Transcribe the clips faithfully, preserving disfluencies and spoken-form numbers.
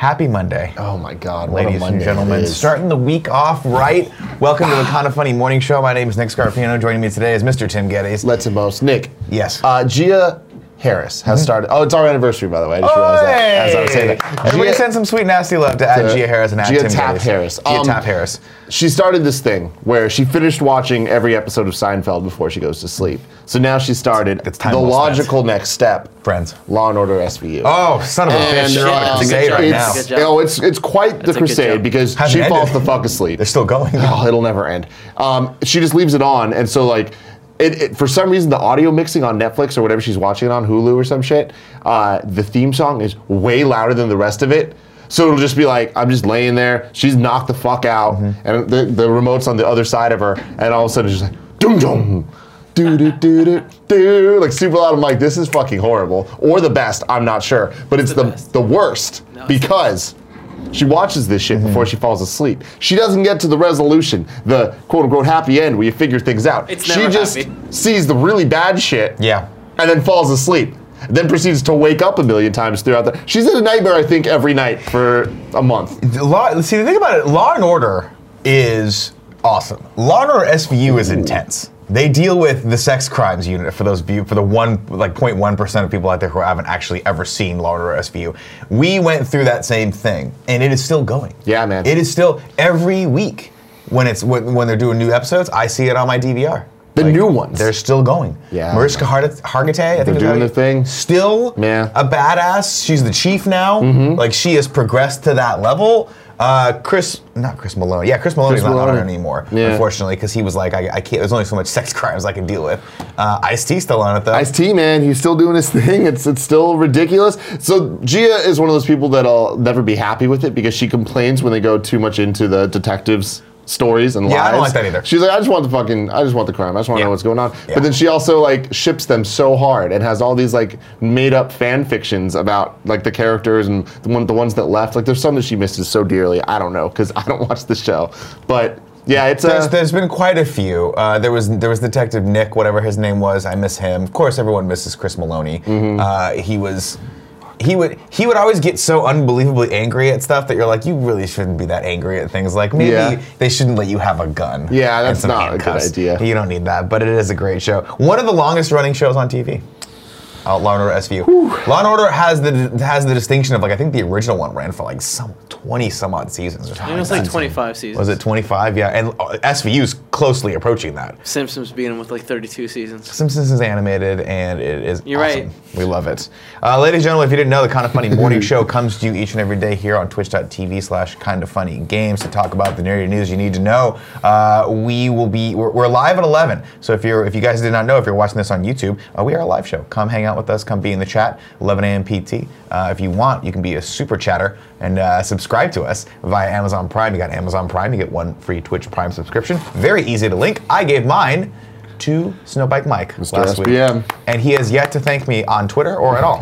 Happy Monday. Oh my God, what ladies a Monday and gentlemen. it is. Starting the week off right. Welcome to the Kind of Funny Morning Show. My name is Nick Scarpino. Joining me today is Mister Tim Geddes. Let's most. Nick. Yes. Uh, Gia Harris has Mm-hmm. started. Oh, it's our anniversary, by the way. I just realized that as I was saying that. Everybody Gia, send some sweet nasty love to add Gia Harris and add Gia Tim Tap Geddes. Harris. Gia Um, Tap Harris. She started this thing where she finished watching every episode of Seinfeld before she goes to sleep. So now she started It's time the well spent. logical next step. Friends. Law and Order S V U. Oh, son of a And, bitch. You're on a um, crusade right now. it's, you know, it's it's quite That's the a good crusade job. because Hasn't she falls ended. the fuck asleep. They're still going. Oh, it'll never end. Um, she just leaves it on, and so like, it, it for some reason the audio mixing on Netflix or whatever she's watching it on, Hulu or some shit, uh, the theme song is way louder than the rest of it. So it'll just be like, I'm just laying there, she's knocked the fuck out, Mm-hmm. and the, the remote's on the other side of her, and all of a sudden it's just like, dum dum. Do do do do do, like super loud. I'm like, this is fucking horrible, or the best. I'm not sure, but it's the the best. the worst No, it's the because she watches this shit Mm-hmm. before she falls asleep. She doesn't get to the resolution, the quote unquote happy end where you figure things out. It's she never just happy. sees the really bad shit, Yeah. and then falls asleep. Then proceeds to wake up a million times throughout the. She's in a nightmare, I think, every night for a month. Law, see, the thing about it, Law and Order is awesome. Law and Order S V U is intense. They deal with the sex crimes unit for those view for the one like zero point one percent of people out there who haven't actually ever seen Law and Order S V U. We went through that same thing, and it is still going. Yeah, man. It is still every week when it's when, when they're doing new episodes. I see it on my D V R. The new ones. They're still going. Yeah. Mariska Hargitay, Hargitay I think They're is doing how- their thing. Still Yeah. a badass. She's the chief now. Mm-hmm. Like she has progressed to that level. Uh, Chris, not Chris Maloney. Yeah, Chris Maloney's Chris not on Maloney. it anymore, Yeah. unfortunately, because he was like, I, I can't. There's only so much sex crimes I can deal with. Uh, Ice-T still on it though. Ice-T, man, he's still doing his thing. It's it's still ridiculous. So Gia is one of those people that'll never be happy with it because she complains when they go too much into the detectives' stories and Yeah, lies. I don't like that either. She's like, I just want the fucking, I just want the crime. I just want to Yeah. know what's going on. Yeah. But then she also like ships them so hard and has all these like made up fan fictions about like the characters and the one the ones that left. Like there's some that she misses so dearly. I don't know because I don't watch the show, but. Yeah, it's There's, uh, there's been quite a few. Uh, there was there was Detective Nick, whatever his name was. I miss him. Of course, everyone misses Chris Maloney. Mm-hmm. Uh, he was. He would he would always get so unbelievably angry at stuff that you're like, you really shouldn't be that angry at things. Like maybe Yeah. they shouldn't let you have a gun. Yeah, and that's some not a good handcuffs. idea. You don't need that, but it is a great show. One of the longest running shows on T V. Uh, Law and Order S V U. Law and Order has the has the distinction of like I think the original one ran for like some twenty some odd seasons or something. It was like like that. twenty-five seasons. Was it twenty-five? Yeah, and uh, S V U's closely approaching that. Simpsons beating with like thirty-two seasons. Simpsons is animated and it is You're awesome. right. We love it. Uh, ladies and gentlemen, if you didn't know, the Kind of Funny Morning Show comes to you each and every day here on twitch.tv slash kind of funny games to talk about the nerdy news you need to know. Uh, we will be, we're, we're live at eleven. So if you're, if you guys did not know, if you're watching this on YouTube, uh, we are a live show. Come hang out with us, come be in the chat, eleven a.m. P T. Uh, if you want, you can be a super chatter and uh, subscribe to us via Amazon Prime. You got Amazon Prime, you get one free Twitch Prime subscription. Very easy to link. I gave mine to Snowbike Mike Mister last week. S B M. And he has yet to thank me on Twitter or at all.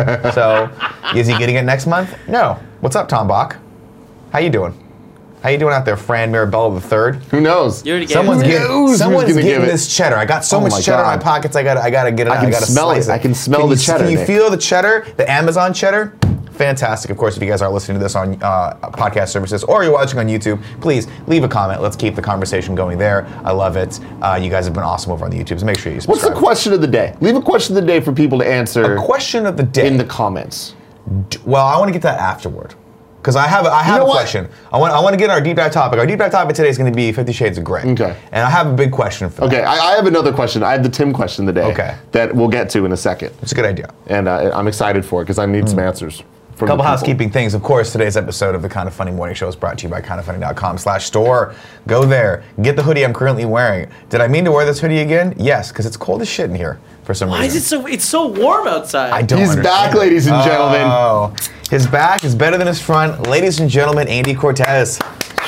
So, is he getting it next month? No. What's up, Tom Bach? How you doing? How you doing out there, Fran Mirabella the third? who knows? You already gave Someone's it. Who getting, knows who's someone's gonna getting give it? this cheddar. I got so Oh much my cheddar in God. my pockets. I got I got to get it. I out. can gotta smell slice it. I can smell Can the you- cheddar, Can you Nick. feel the cheddar? The Amazon cheddar? Fantastic. Of course, if you guys are listening to this on uh, podcast services or you're watching on YouTube, please leave a comment. Let's keep the conversation going there. I love it. Uh, you guys have been awesome over on the YouTube. So make sure you subscribe. What's the question of the day? Leave a question of the day for people to answer A question of the day. in the comments. Well, I want to get that afterward. Because I have, I have know a what? question. I want, I want to get our deep dive topic. Our deep dive topic today is going to be Fifty Shades of Grey. Okay. And I have a big question for that. Okay, I, I have another question. I have the Tim question of the day. Okay. That we'll get to in a second. It's a good idea. And uh, I'm excited for it because I need some answers. A couple housekeeping things. Of course, today's episode of the Kind of Funny Morning Show is brought to you by kindoffunny.com slash store. Go there. Get the hoodie I'm currently wearing. Did I mean to wear this hoodie again? Yes, because it's cold as shit in here for some Why is reason. it so? It's so warm outside. I don't He's understand back, ladies and gentlemen. Oh, his back is better than his front. Ladies and gentlemen, Andy Cortez.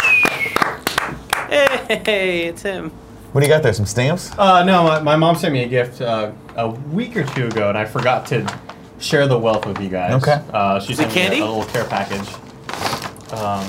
Hey, it's him. What do you got there? Some stamps? Uh, no, my, my mom sent me a gift uh, a week or two ago, and I forgot to share the wealth with you guys. Okay. Uh, she Is sent it me a, candy? a little care package. Um,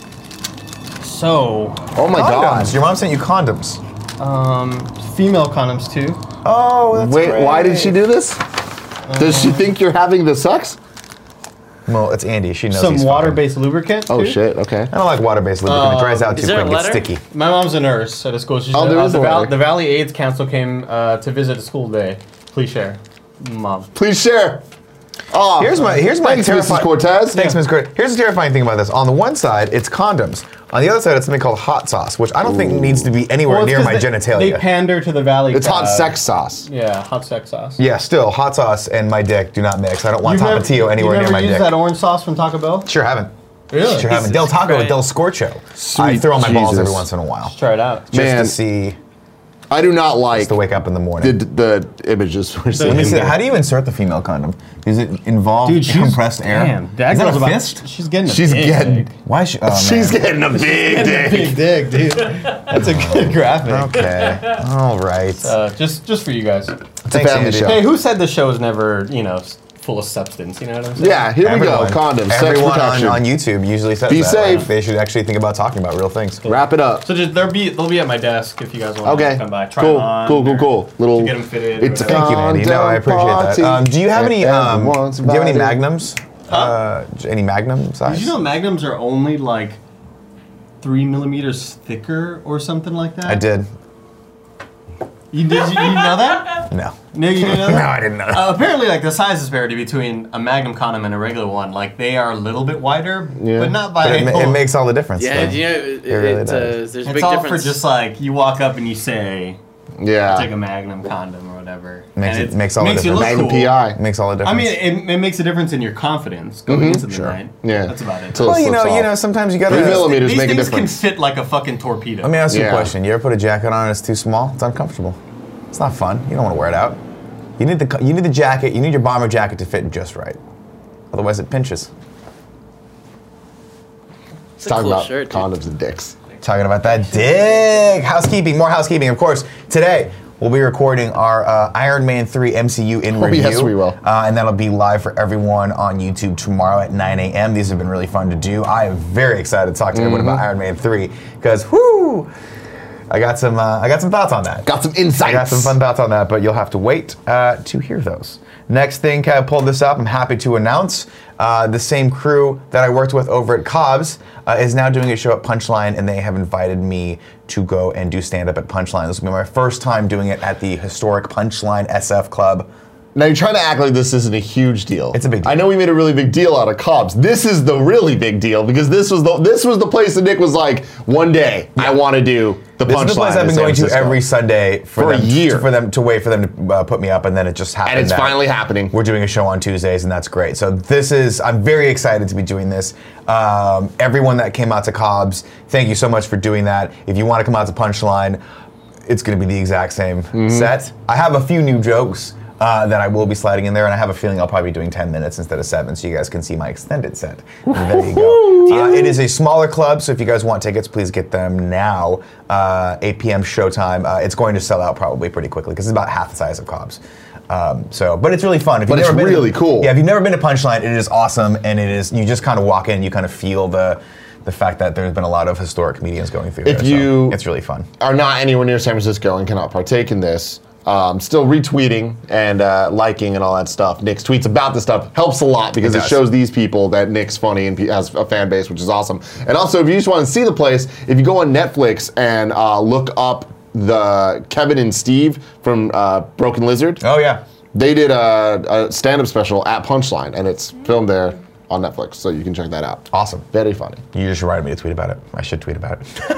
so, Oh my Condoms. God. Your mom sent you condoms. um, female condoms too. Oh, that's Wait, great. why did she do this? Does she think you're having the sex? Well, it's Andy. She knows Some he's water-based lubricant. Oh too. shit. Okay. fine. I don't like water-based lubricant. it dries out too is there quick. a It's letter? sticky. My mom's a nurse at a school. She Oh, said, there uh, is the, a Val- letter. the Valley AIDS Council came uh, to visit a school today. Please share. Mom. Please share. Oh, Here's my here's my thanks, Missus terrifying. Cortez. Thanks, Miz Cortez. Here's the terrifying thing about this. On the one side, it's condoms. On the other side, it's something called hot sauce, which I don't think needs to be anywhere Well, it's near 'cause my they, genitalia. They pander to the Valley. It's hot crowd. sex sauce. Yeah, hot sex sauce. yeah, still hot sauce and my dick do not mix. I don't want You've never- Tapatio anywhere you've near never my used dick. that orange sauce from Taco Bell? Sure haven't. Really? Sure haven't. Del Jesus Taco, Christ. Del Scorcho. I Sweet throw on my balls Jesus. every once in a while. Try it out. Just Man. to see, I do not like just to wake up in the morning. the, the images we're seeing. Let me see. there. How do you insert the female condom? Does it involve Dude, she's compressed air? Damn, that Is that girl's a about, fist? She's getting a She's big getting- dick. Why? Is she, oh, She's man. getting a big dick. Big dick, dude. That's a good graphic. Okay. All right. Uh, just, just for you guys. It's a Thanks, family Andy. show. Hey, who said the show is never, you know, s- full of substance? You know what I'm saying? Yeah, here Everyone, we go. Condoms, sex Everyone on, protection. on YouTube usually says Be that. safe. Like, they should actually think about talking about real things. Wrap it up. So just they'll be they'll be at my desk if you guys want Okay. to come by. Try Cool. them on Cool. Cool. or Cool. Little. to get them fitted. or It's a whatever. Thank you, Andy. No, I appreciate Party. that. Um, do you have any? Um, do Everyone's you have any invited. magnums? Uh, any magnum size? Did you know magnums are only like three millimeters thicker or something like that? I did. You did you, you know that? No. No, you didn't know No, that. I didn't know. that. Uh, apparently, like the size disparity between a Magnum condom and a regular one, like they are a little bit wider, Yeah. but not by But it, a ma- it whole- makes all the difference. Yeah, though. you know, it, It really it, uh, does. there's a It's big all difference. for just like you walk up and you say, Yeah. "Take a Magnum condom" or whatever. Makes and it- makes all the makes you difference. look Magnum cool. P I. Makes all the I difference. mean, it, it makes a difference in your confidence going into the sure. night. Yeah. That's about it. Till well, it you know, slips you off. know, sometimes you gotta. Three millimeters These make a things difference. can fit like a fucking torpedo. Let me ask you Yeah. a question. You ever put a jacket on and it's too small? It's uncomfortable. It's not fun. You don't want to wear it out. You need the co- you need the jacket. You need your bomber jacket to fit just right. Otherwise, it pinches. It's a Talking cool about shirt, dude. condoms and dicks. Talking about that dick. Housekeeping, more housekeeping. Of course, today we'll be recording our uh, Iron Man three M C U in Oh, review. yes, we will. Uh, and that'll be live for everyone on YouTube tomorrow at nine a.m. These have been really fun to do. I am very excited to talk to everyone Mm-hmm. about Iron Man three because, whoo, I got some uh, I got some thoughts on that. Got some insights. I got some fun thoughts on that, but you'll have to wait uh, to hear those. Next thing, Kev pulled this up. I'm happy to announce uh, the same crew that I worked with over at Cobb's uh, is now doing a show at Punchline, and they have invited me to go and do stand-up at Punchline. This will be my first time doing it at the historic Punchline S F Club. Now you're trying to act like this isn't a huge deal. It's a big deal. I know we made a really big deal out of Cobb's. This is the really big deal because this was the this was the place that Nick was like, one day I want to do the This Punchline. is the place I've in been San going to Francisco. every Sunday for, For a them year. for them to wait for them to uh, put me up, and then it just happened. And it's that finally happening. We're doing a show on Tuesdays, and that's great. So this is I'm very excited to be doing this. Um, everyone that came out to Cobb's, thank you so much for doing that. If you want to come out to Punchline, it's going to be the exact same Mm-hmm. set. I have a few new jokes. Uh, that I will be sliding in there, and I have a feeling I'll probably be doing ten minutes instead of seven, so you guys can see my extended set. And there you go. Uh, it is a smaller club, so if you guys want tickets, please get them now. Uh, eight p.m. showtime. Uh, it's going to sell out probably pretty quickly because it's about half the size of Cobb's. Um, so, but it's really fun. If But you've it's never been to- really cool. Yeah, if you've never been to Punchline, it is awesome, and it is. You just kind of walk in, you kind of feel the the fact that there's been a lot of historic comedians going through If there. so you- it's really fun. Are not anywhere near San Francisco and cannot partake in this. Um, still retweeting and uh, liking and all that stuff. Nick's tweets about this stuff helps a lot because It it, does. shows these people that Nick's funny and pe- has a fan base, which is awesome. And also, if you just want to see the place, if you go on Netflix and uh, look up the Kevin and Steve from uh, Broken Lizard, Oh yeah. they did a, a stand-up special at Punchline, and it's filmed there on Netflix, so you can check that out. Awesome. Very funny. You just reminded me to tweet about it. I should tweet about it.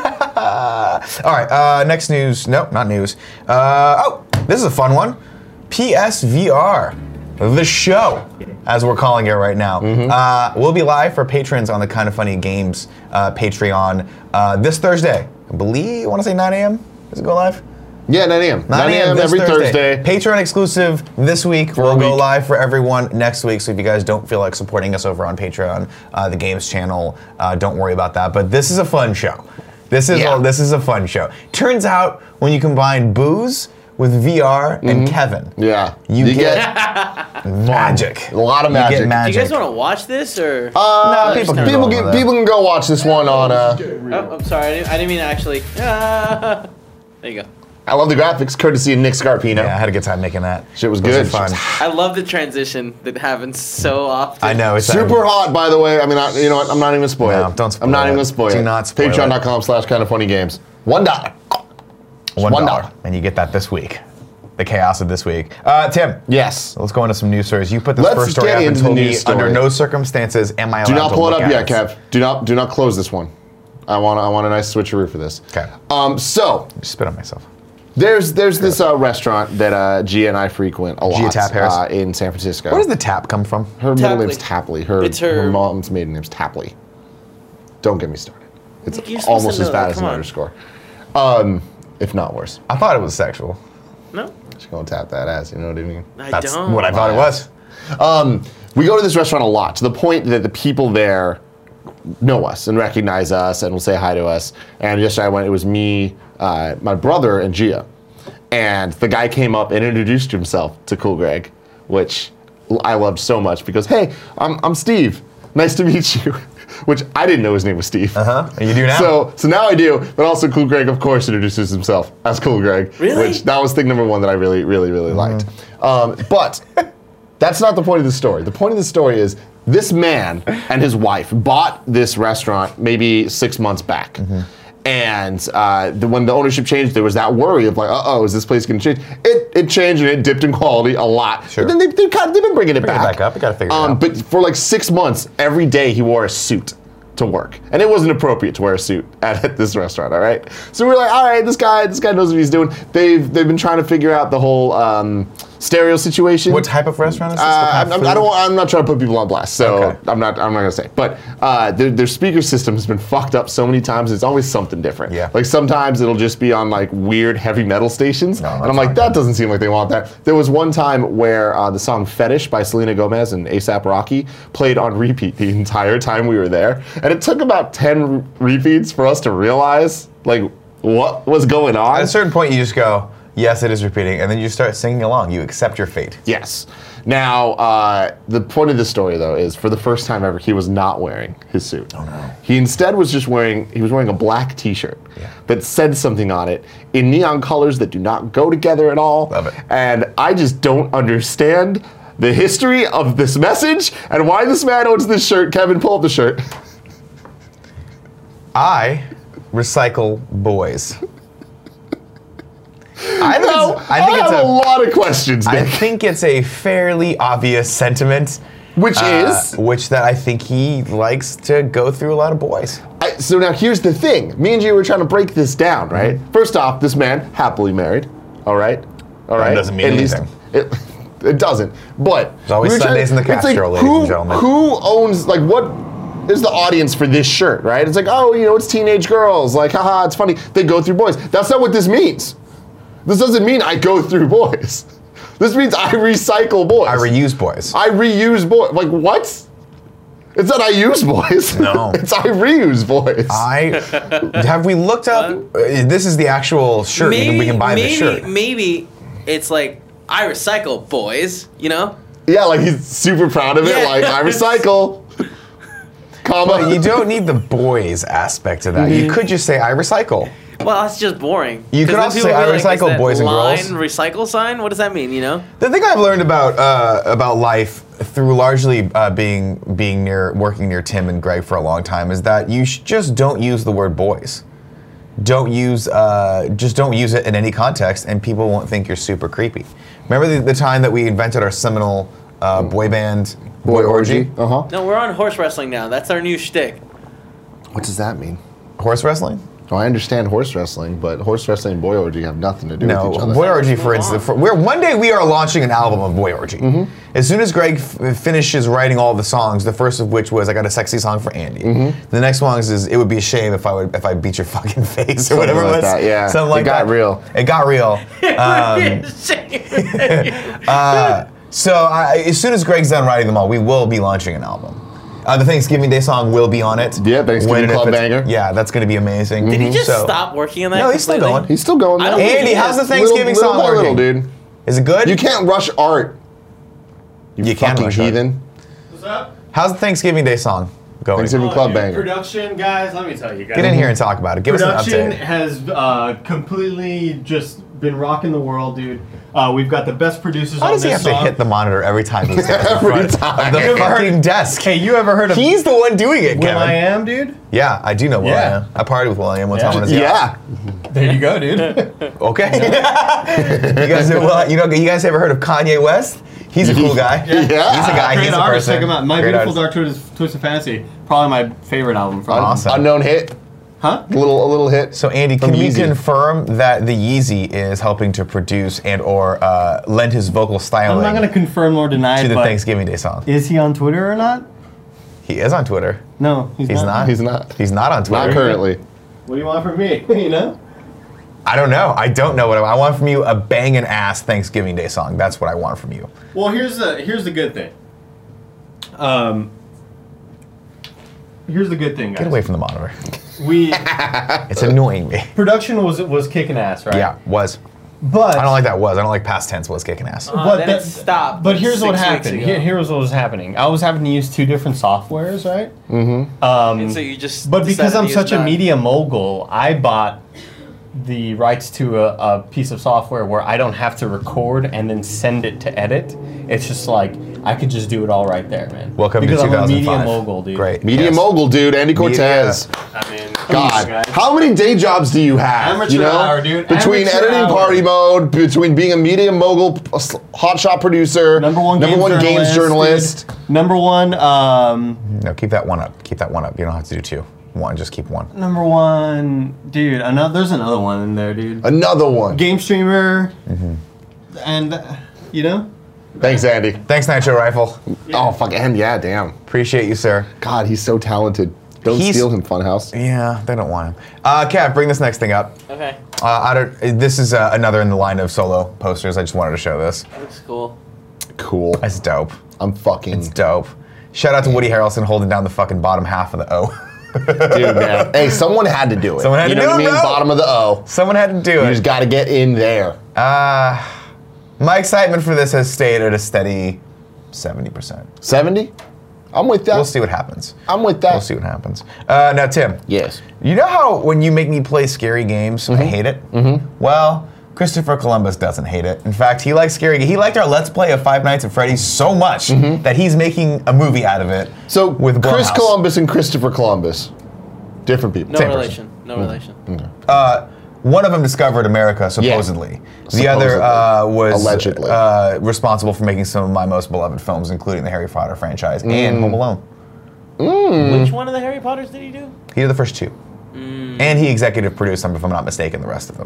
All right, uh, next news. No, not news. Uh, oh, this is a fun one. P S V R, the show, as we're calling it right now. Uh, we'll be live for patrons on the Kind of Funny Games uh, Patreon uh, this Thursday. I believe, I want to say nine a.m. Does it go live? Yeah, nine a.m. nine a.m. this every Thursday. Patreon exclusive this week. For a We'll go week. live for everyone next week. So if you guys don't feel like supporting us over on Patreon, uh, the games channel, uh, don't worry about that. But this is a fun show. This is Yeah. a, this is a fun show. Turns out when you combine booze with V R and Kevin, Yeah. you, get, magic. a lot of You magic. get Do magic. you guys want to watch this or? Uh, No, people can people, go can, on that. people can go watch this one on. Uh, oh, I'm sorry. I didn't, I didn't mean to actually. Ah. There you go. I love the graphics, courtesy of Nick Scarpino. Yeah, I had a good time making that. Shit was Those good. are fun. I love the transition that happens so often. I know it's Super hot, by the way. I mean, I, you know what? I'm not even gonna spoil No, it. don't spoil I'm not it. even gonna spoil Do it. not spoil it. Patreon.com slash kind of funny games. One dollar. One One dollar, dollar. and you get that this week. The chaos of this week. Uh, Tim. Yes. Let's go into some news stories. You put this Let's first story get up and into the told me news story. under no circumstances am I allowed Do not to pull it look up at yet, Kev. Do not do not close this one. I want I want a nice switcheroo for this. Okay. Um. So Just spit on myself. there's there's this uh, restaurant that uh, Gia and I frequent a lot. Gia Tap Harris? uh, in San Francisco. Where does the tap come from? Her middle Tapley. name's Tapley. Her, It's her- mom's maiden name's Tapley. Don't get me started. It's You're supposed almost to as know bad that. as an Come on. underscore. Um, if not worse. I thought it was sexual. No, She's gonna tap that ass. You know what I mean? I That's don't. what I thought it was. Um, we go to this restaurant a lot to the point that the people there know us and recognize us and will say hi to us. And yesterday I went. It was me, uh, my brother, and Gia. And the guy came up and introduced himself to Cool Greg, which I loved so much because hey, I'm I'm Steve. Nice to meet you. Which I didn't know his name was Steve. Uh huh. You do now. So, so now I do, but also Cool Greg, of course, introduces himself as Cool Greg. Really? Which, that was thing number one that I really, really, really liked. Um, but that's not the point of the story. The point of the story is this man and his wife bought this restaurant maybe six months back. And uh, the, when the ownership changed, there was that worry of like, uh-oh, is this place going to change? It it changed and it dipped in quality a lot. Sure. But then they, they kind of, they've been bringing it Bring it back. back up. We gotta figure it um, out. But for like six months, every day he wore a suit to work, and it wasn't appropriate to wear a suit at, at this restaurant. All right, so we're like, all right, this guy, this guy knows what he's doing. They've they've been trying to figure out the whole um, stereo situation. What type of restaurant is this? Uh, What kind I'm, of I don't. food? want- I'm not trying to put people on blast, so Okay. I'm not. I'm not gonna say. But uh, their, their speaker system has been fucked up so many times. It's always something different. Yeah. Like sometimes it'll just be on like weird heavy metal stations, No, and that's I'm like, not that good. doesn't seem like they want that. There was one time where uh, the song "Fetish" by Selena Gomez and A$AP Rocky played on repeat the entire time we were there, and it took about ten re- repeats for us to realize like what was going on. At a certain point, you just go, yes, it is repeating, and then you start singing along. You accept your fate. Yes. Now, uh, the point of the story, though, is for the first time ever, he was not wearing his suit. Oh no! He instead was just wearing. He was wearing a black T-shirt Yeah. that said something on it in neon colors that do not go together at all. Love it. And I just don't understand the history of this message and why this man owns this shirt. Kevin, pull up the shirt. I recycle boys. I think, Now, it's, I think have it's a, a, lot of questions, I Nick. think it's a fairly obvious sentiment. Which uh, is? Which that I think he likes to go through a lot of boys. I, so now here's the thing. Me and you were trying to break this down, right? Mm-hmm. First off, this man happily married. All right, all right. doesn't mean At least anything. it, it doesn't. But There's always we were Sundays in the it's Castro, ladies who, and gentlemen. Who owns like what is the audience for this shirt, right? It's like, oh, you know, it's teenage girls. Like, haha, it's funny. They go through boys. That's not what this means. This doesn't mean I go through boys. This means I recycle boys. I reuse boys. I reuse boys. Like what? It's not I use boys. No. It's I reuse boys. I have we looked up. uh, this is the actual shirt. You can- we can buy maybe, the shirt. Maybe it's like I recycle, boys. You know? yeah, like he's super proud of it. Yeah. Like I recycle. Comma. You don't need the boys aspect of that. Mm-hmm. You could just say I recycle. Well, that's just boring. You could 'Cause then also people say, be "I like, is recycle that boys and line girls." recycle sign? What does that mean? You know? The thing I've learned about uh, about life through largely uh, being being near working near Tim and Greg for a long time is that you sh- just don't use the word boys. Don't use uh, just don't use it in any context, and people won't think you're super creepy. Remember the, the time that we invented our seminal uh, boy band boy, orgy? Uh huh. No, we're on horse wrestling now. That's our new shtick. What does that mean? Horse wrestling? Well, I understand horse wrestling, but horse wrestling and boy orgy have nothing to do No, with each other. Boy Orgy, for Move instance. on. For, we're, one day we are launching an album of Boy Orgy. Mm-hmm. As soon as Greg f- finishes writing all the songs, the first of which was I got a sexy song for Andy. Mm-hmm. The next one is it would be a shame if I would if I beat your fucking face or whatever like it was. that, yeah. Something It like got that. real. It got real. Um, uh, so I, as soon as Greg's done writing them all, we will be launching an album. Uh, the Thanksgiving Day song will be on it. Yeah, Thanksgiving When and if Club it's- banger. Yeah, that's going to be amazing. Did he just So- stop working on that? No, he's still completely? going. He's still going. I Though. don't think Andy, he how's is. the Thanksgiving little, song little by little, working? dude. Is it good? You can't rush art. You, You can't fucking rush art. heathen. What's up? How's the Thanksgiving Day song going? Thanksgiving Oh, Club dude, banger. Production, guys, let me tell you guys. Get in here and talk about it. Give us Production an update. has uh, completely just been rocking the world, dude. Uh, we've got the best producers Why on does he this have to song. hit the monitor every time he stands in Every front time. of the You ever fucking heard- desk? Hey, you ever heard of He's the one doing it, Will Kevin. I Am, dude? Yeah, I do know Will Yeah. I Am. I partied with Will I Am one Yeah. time on his yacht. Yeah. There you go, dude. Okay. you guys, well, you know, you guys ever heard of Kanye West? He's a cool guy. Yeah. He's a guy. Great He's a artist. person. Check him out. My Great Beautiful artist. Dark Twisted, Twisted Fantasy. Probably my favorite album from him. Awesome. Unknown hit. Huh? A little, a little hit. So Andy, From can we Yeezy. confirm that the Yeezy is helping to produce and or uh, lend his vocal I'm styling not going to confirm nor deny to it, the but Thanksgiving Day song? is he on Twitter or not? He is on Twitter. No, he's, He's not. He's not. He's not on Twitter. Not currently. What do you want from me? you know? I don't know. I don't know what I want. I want from you a banging ass Thanksgiving Day song. That's what I want from you. Well, here's the here's the good thing. Um, here's the good thing, guys. Get away from the monitor. We It's annoying me. production was was kicking ass, right? Yeah, was. But I don't like that was. I don't like past tense was kicking ass. Uh, But then that- it stopped. But here's what six weeks happened. ago. Here, here's what was happening. I was having to use two different softwares, right? Mm-hmm. Um, And so you just. but because decided I'm to use such a none. media mogul, I bought the rights to a, a piece of software where I don't have to record and then send it to edit. It's just like I could just do it all right there, man. Welcome because to I'm a media 2005. mogul, dude. Great. Media Yes. mogul, dude. Andy Cortez. I mean, God, guys. how many day jobs do you have? Amateur you know, hour, dude. between Amateur editing hour. party mode, between being a media mogul, a s- hotshot producer, Number one, number games one games journalist, journalist. dude. Number one, um, No, keep that one up. Keep that one up. You don't have to do two. One, just keep one. number one, dude. Another, there's another one in there, dude. Another one. Game streamer, Mm-hmm. and uh, you know, Thanks, Andy. Thanks, Nitro Rifle. Oh fuck, and yeah, damn. Appreciate you, sir. God, he's so talented. Don't He's- steal him, Funhouse. Yeah, they don't want him. Uh, Kev, bring this next thing up. Okay. Uh, I don't. This is uh, another in the line of solo posters. I just wanted to show this. That looks cool. Cool. It's dope. I'm fucking It's dope. Shout out to Woody Harrelson holding down the fucking bottom half of the O. dude, man. Hey, someone had to do it. Someone had you to know do what it, I mean? bro. Bottom of the O. Someone had to do You it. just got to get in there. Uh, my excitement for this has stayed at a steady seventy percent. seventy? I'm with that. We'll see what happens. I'm with that. We'll see what happens. Uh, now, Tim. Yes. You know how when you make me play scary games, I hate it? Mm-hmm. Well, Christopher Columbus doesn't hate it. In fact, he likes scary. He liked our Let's Play of Five Nights at Freddy's so much that he's making a movie out of it. So, with Chris Blumhouse. Columbus and Christopher Columbus, different people. No Same relation. No relation. Uh, one of them discovered America, supposedly. The other uh, was Allegedly. Uh, responsible for making some of my most beloved films, including the Harry Potter franchise and Home Alone. Which one of the Harry Potters did he do? He did the first two. And he executive produced them, if I'm not mistaken, the rest of them.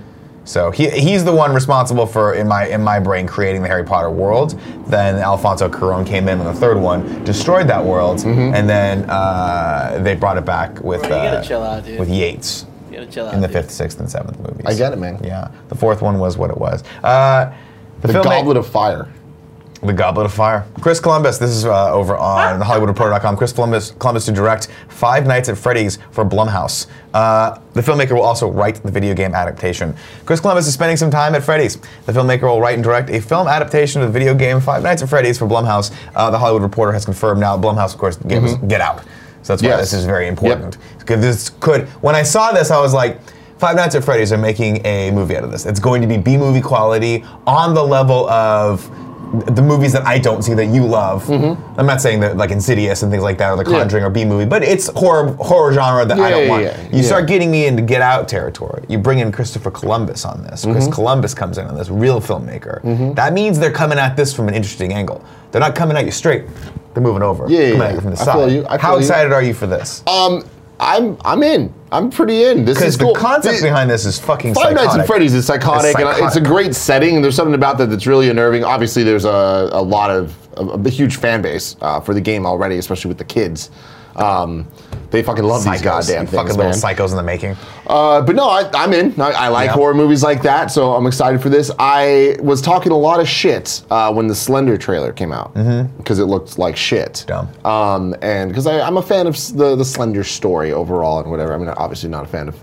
So he, he's the one responsible for, in my in my brain, creating the Harry Potter world. Then Alfonso Cuarón came in on the third one, destroyed that world, and then uh, they brought it back with Bro, you gotta uh, chill out, dude. with Yates You gotta chill out. in the dude. fifth, sixth, and seventh movies. I get it, man. Yeah, the fourth one was what it was. Uh, the The filmma- Goblet of Fire. The Goblet of Fire. Chris Columbus, this is uh, over on the Hollywood Reporter dot com. Chris Columbus, Columbus to direct Five Nights at Freddy's for Blumhouse. Uh, the filmmaker will also write the video game adaptation. Chris Columbus is spending some time at Freddy's. The filmmaker will write and direct a film adaptation of the video game Five Nights at Freddy's for Blumhouse. Uh, the Hollywood Reporter has confirmed now. Blumhouse, of course, gave us Get Out. So that's why Yes. this is very important. Because this could, when I saw this, I was like, Five Nights at Freddy's are making a movie out of this. It's going to be B-movie quality on the level of the movies that I don't see that you love. I'm not saying that like Insidious and things like that or The Conjuring Yeah. or B-movie, but it's horror horror genre that I Yeah, don't yeah, want. yeah, You yeah. start getting me into Get Out territory. You bring in Christopher Columbus on this. Chris Mm-hmm. Columbus comes in on this, real filmmaker. That means they're coming at this from an interesting angle. They're not coming at you straight. They're moving over. Yeah, yeah, coming at yeah. you from the I side. feel you, I How feel you. excited are you for this? Um, I'm I'm in. I'm pretty in. This Because is the cool. concept The- behind this is fucking Five psychotic. Nights at Freddy's is psychotic, It's and it's a psychotic. great setting. And there's something about that that's really unnerving. Obviously, there's a, a lot of a, a huge fan base uh, for the game already, especially with the kids. Um, they fucking love these Psychos. goddamn Fucking things, little man. psychos in the making. Uh, but no, I, I'm in. I, I like Yeah. horror movies like that, so I'm excited for this. I was talking a lot of shit uh, when the Slender trailer came out because it looked like shit. Dumb. Um, and because I'm a fan of s- the the Slender story overall and whatever. I mean, obviously not a fan of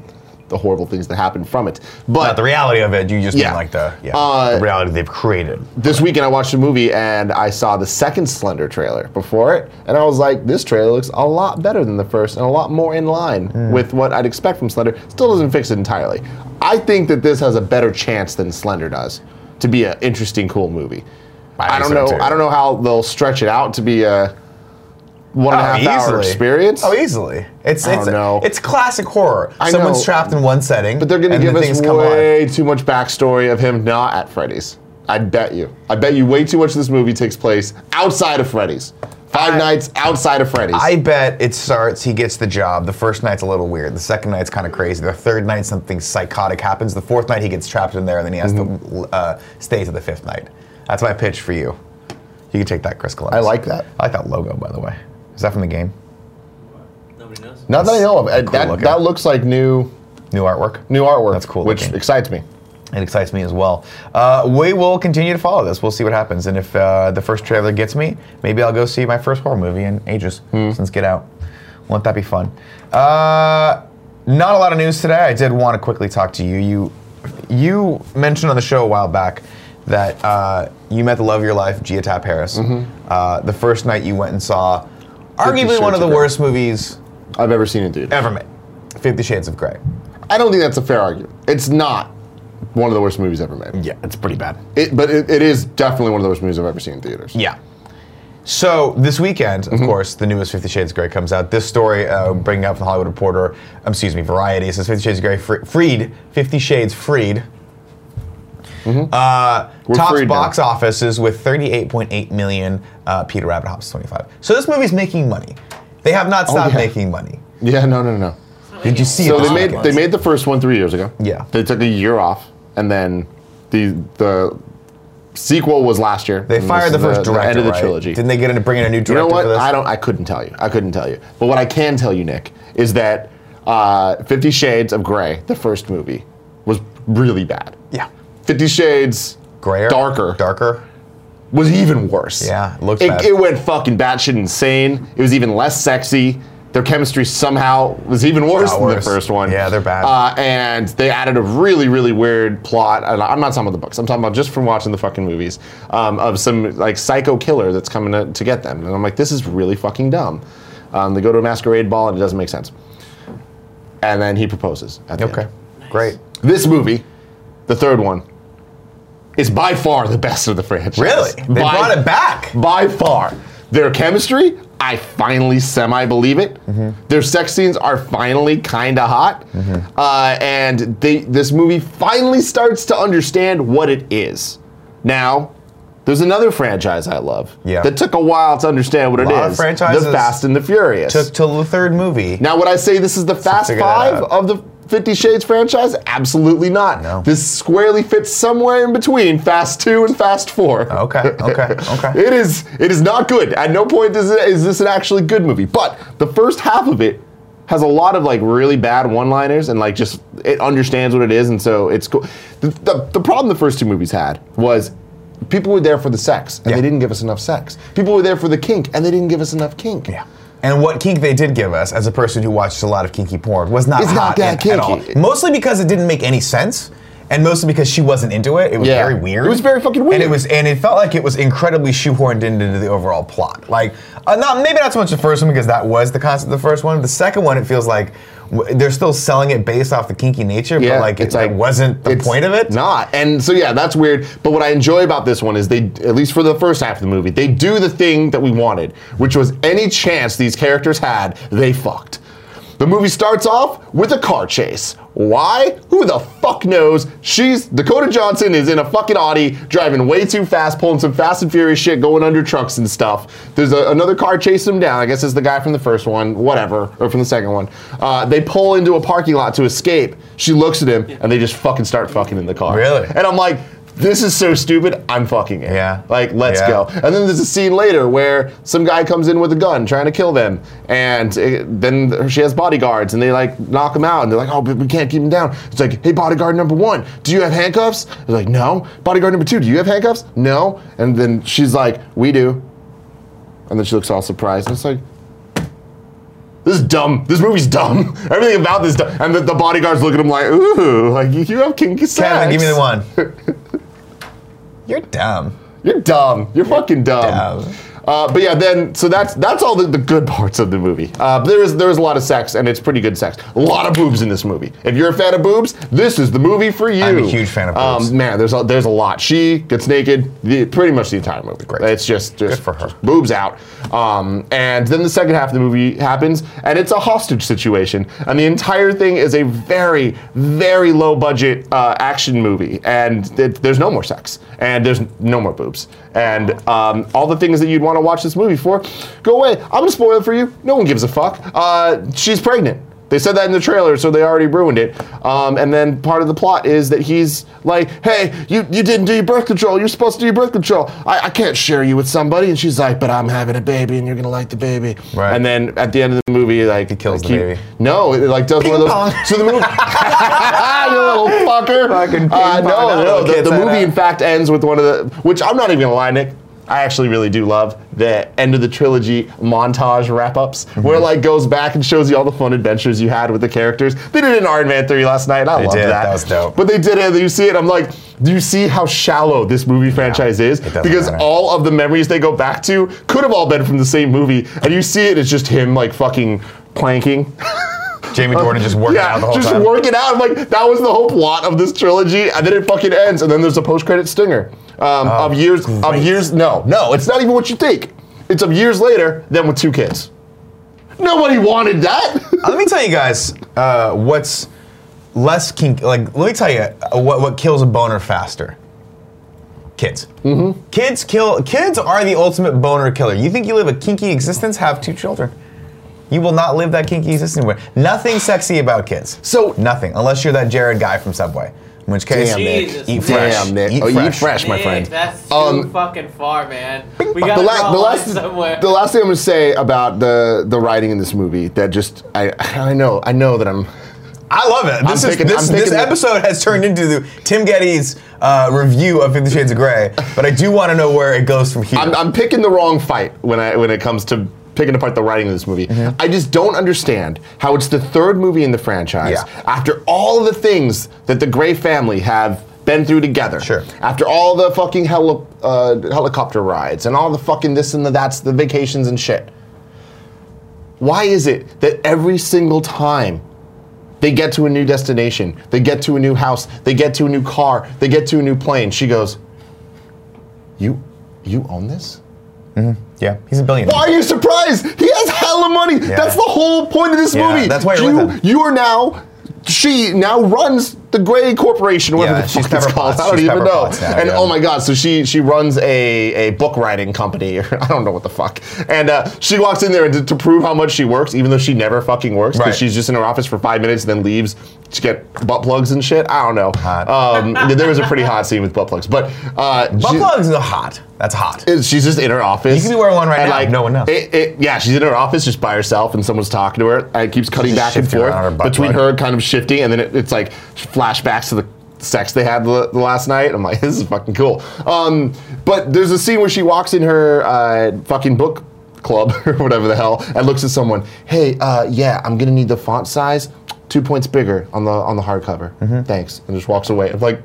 the horrible things that happen from it. But Not the reality of it. You just Yeah. mean like the yeah, Uh, the reality they've created. this weekend I watched a movie and I saw the second Slender trailer before it, and I was like, this trailer looks a lot better than the first and a lot more in line Hmm. with what I'd expect from Slender. Still doesn't fix it entirely. I think that this has a better chance than Slender does to be an interesting, cool movie. I I, think don't so, know. too. I don't know how they'll stretch it out to be a one and a half hour easily. experience. Oh, easily. It's I it's don't know. it's classic horror. I Someone's know. trapped in one setting, But they're going to and give then us things come alive. way too much backstory of him not at Freddy's. I bet you. I bet you way too much of this movie takes place outside of Freddy's. Five I- nights outside of Freddy's. I bet it starts, he gets the job. The first night's a little weird. The second night's kind of crazy. The third night, something psychotic happens. The fourth night, he gets trapped in there, and then he has Mm-hmm. to uh, stay to the fifth night. That's my pitch for you. You can take that, Chris Columbus. I like that. I like that logo, by the way. Is that from the game? Nobody knows. Not that I know of. Uh, Cool that, looking. that looks like new New artwork? new artwork. That's cool Which looking. excites me. It excites me as well. Uh, we will continue to follow this. We'll see what happens. And if uh, the first trailer gets me, maybe I'll go see my first horror movie in ages Hmm. since Get Out. Won't that be fun? Uh, not a lot of news today. I did want to quickly talk to you. You you mentioned on the show a while back that uh, you met the love of your life, Gia Tap Harris. Mm-hmm. Uh, the first night you went and saw arguably Shades one of of the Grey. worst movies I've ever seen it, dude. ever made, Fifty Shades of Grey. I don't think that's a fair argument. It's not one of the worst movies ever made. Yeah, it's pretty bad. It, but it, it is definitely one of the worst movies I've ever seen in theaters. Yeah. So this weekend, of Mm-hmm. course, the newest Fifty Shades of Grey comes out. This story, uh, bringing up from the Hollywood Reporter, um, excuse me, Variety, says Fifty Shades of Grey fre- freed, Fifty Shades freed. Uh, We're tops freed now. box offices with thirty-eight point eight million. Uh, Peter Rabbit Hops twenty-five. So this movie's making money. They have not stopped yeah. making money. Yeah, no, no, no. Did you see So it? they this made weekend? they made the first one three years ago. Yeah. They took a year off, and then the the sequel was last year. They and fired this the is first director, end of the right? trilogy. Didn't they get into bringing a new You director know what? for this? I don't. I couldn't tell you. I couldn't tell you. But what I can tell you, Nick, is that uh, Fifty Shades of Grey, the first movie, was really bad. Yeah. Fifty Shades Grayer? Darker Darker? was even worse. Yeah, it looks it, bad. it went fucking batshit insane. It was even less sexy. Their chemistry somehow was even worse Got than worse. the first one. Yeah, they're bad. Uh, and they added a really, really weird plot. And I'm not talking about the books. I'm talking about just from watching the fucking movies um, of some like psycho killer that's coming to, to get them. And I'm like, this is really fucking dumb. Um, they go to a masquerade ball and it doesn't make sense. And then he proposes. At the Okay. end. Great. This movie, the third one, is by far the best of the franchise. Really? They By- brought it back. By far. Their chemistry, I finally semi-believe it. Mm-hmm. Their sex scenes are finally kind of hot. Mm-hmm. Uh, and they, this movie finally starts to understand what it is. Now, there's another franchise I love Yeah. that took a while to understand what it lot of is. franchises The Fast and the Furious. Took till the third movie. Now, would I say this is the Fast figure that Five out. of the Fifty Shades franchise? Absolutely not. No. This squarely fits somewhere in between Fast Two and Fast Four. Okay, okay, okay. It is. It is not good. At no point is, it, is this an actually good movie. But the first half of it has a lot of like really bad one-liners and like just it understands what it is, and so it's cool. The, the, the problem the first two movies had was people were there for the sex and Yeah. they didn't give us enough sex. People were there for the kink and they didn't give us enough kink. Yeah. And what kink they did give us, as a person who watches a lot of kinky porn, was not It's hot not that at, at all. kinky. Mostly because it didn't make any sense, and mostly because she wasn't into it. It was Yeah. very weird. It was very fucking weird. And it was, and it felt like it was incredibly shoehorned into the overall plot. Like, uh, not maybe not so much the first one because that was the concept of the first one. The second one, it feels like w- they're still selling it based off the kinky nature, but like it, it wasn't the it's point of it. Not. And so yeah, that's weird. But what I enjoy about this one is they, at least for the first half of the movie, they do the thing that we wanted, which was any chance these characters had, they fucked. The movie starts off with a car chase. Why? Who the fuck knows? She's, Dakota Johnson is in a fucking Audi, driving way too fast, pulling some Fast and Furious shit, going under trucks and stuff. There's a, another car chasing him down. I guess it's the guy from the first one, whatever, or from the second one. Uh, they pull into a parking lot to escape. She looks at him, and they just fucking start fucking in the car. Really? And I'm like, this is so stupid, I'm fucking it. Yeah. Like, let's Yeah. go. And then there's a scene later where some guy comes in with a gun trying to kill them. And it, then she has bodyguards and they like knock him out. And they're like, oh, but we can't keep him down. It's like, hey, bodyguard number one, do you have handcuffs? They're like, no. Bodyguard number two, do you have handcuffs? No. And then she's like, we do. And then she looks all surprised. And it's like, This is dumb. This movie's dumb. Everything about this dumb. And the, the bodyguards look at him like, ooh, like you, you have kinky sex. Kevin, give me the one. You're dumb. You're dumb. You're fucking dumb. dumb. Uh, but yeah, then so that's that's all the, the good parts of the movie. Uh, there is there is a lot of sex, and it's pretty good sex. A lot of boobs in this movie. If you're a fan of boobs, this is the movie for you. I'm a huge fan of boobs. Um, man, there's a, there's a lot. She gets naked the, pretty much the entire movie. Great. It's just just, Good for her. just boobs out. Um, and then the second half of the movie happens, and it's a hostage situation, and the entire thing is a very very low budget uh, action movie, and it, there's no more sex, and there's no more boobs, and um, all the things that you'd want to watch this movie for go away. I'm gonna spoil it for you. No one gives a fuck. Uh, she's pregnant. They said that in the trailer, so they already ruined it. Um, and then part of the plot is that he's like, hey, you, you didn't do your birth control. You're supposed to do your birth control. I, I can't share you with somebody. And she's like, but I'm having a baby and you're gonna like the baby. Right. And then at the end of the movie, like, He kills like, the baby. No, it like does Ping one of those. pong. So the movie, you little fucker. Fucking ping uh, pong. no, No, no. The, kids the like movie that. in fact ends with one of the, which I'm not even gonna lie, Nick. I actually really do love the end of the trilogy montage wrap-ups, Mm-hmm. where it like goes back and shows you all the fun adventures you had with the characters. They did it in Iron Man three last night. I They loved did. that. That was dope. But they did it. You see it. I'm like, do you see how shallow this movie franchise is? doesn't Because matter. all of the memories they go back to could have all been from the same movie, and you see it. It's just him like fucking planking. Jamie Dornan just working yeah, out the whole just time. working out. I'm like, that was the whole plot of this trilogy, and then it fucking ends, and then there's a post-credit stinger um, Oh, of years of years. No, no, it's not even what you think. It's of years later, then with two kids. Nobody wanted that. Uh, let me tell you guys uh, what's less kink. Like, let me tell you uh, what what kills a boner faster. Kids. Mm-hmm. Kids kill. Kids are the ultimate boner killer. You think you live a kinky existence? Have two children. You will not live that kinky existence anymore. Nothing sexy about kids. So- nothing, unless you're that Jared guy from Subway. In which case, Damn, Nick. Jesus. eat fresh. Damn, Nick. Eat oh, fresh. eat fresh, my Nick, friend. That's too Um, fucking far, man. We The, gotta la- draw the a line last, somewhere. the last thing I'm gonna say about the the writing in this movie that just I I know I know that I'm I love it. This, I'm is, picking- this, I'm this picking the- episode has turned into the Tim Geddes uh, review of Fifty Shades of Grey, but I do want to know where it goes from here. I'm, I'm picking the wrong fight when I when it comes to picking apart the writing of this movie. Mm-hmm. I just don't understand how it's the third movie in the franchise. Yeah. After all of the things that the Grey family have been through together. Sure. After all the fucking heli- uh, helicopter rides and all the fucking this and the that's, the vacations and shit. Why is it that every single time they get to a new destination, they get to a new house, they get to a new car, they get to a new plane, she goes, you, you own this? yeah, he's a billionaire. Why are you surprised? He has hella money. That's the whole point of this Yeah, movie. that's why you're you, with him. You are now, she now runs the Grey Corporation, whatever Yeah, the she's fuck it's Pepper called. Potts. I don't She's even Pepper know. Potts now, and yeah. oh my god, so she she runs a, a book writing company, or I don't know what the fuck. And uh, she walks in there and to, to prove how much she works, even though she never fucking works, because Right. she's just in her office for five minutes and then leaves to get butt plugs and shit. I don't know. Hot. Um, there was a pretty hot scene with butt plugs, but uh, Butt she- plugs are hot. That's hot. is- she's just in her office. You could be wearing one right and, now, no one knows. It, it, yeah, she's in her office just by herself, and someone's talking to her, and it keeps cutting Just back and shifting around her forth butt between plug. her kind of shifting, and then it, it's like flashbacks to the sex they had the, the last night. I'm like, this is fucking cool. Um, but there's a scene where she walks in her uh, fucking book club or whatever the hell, and looks at someone. Hey, uh, yeah, I'm gonna need the font size two points bigger on the on the hardcover. Mm-hmm. Thanks, and just walks away. I'm like.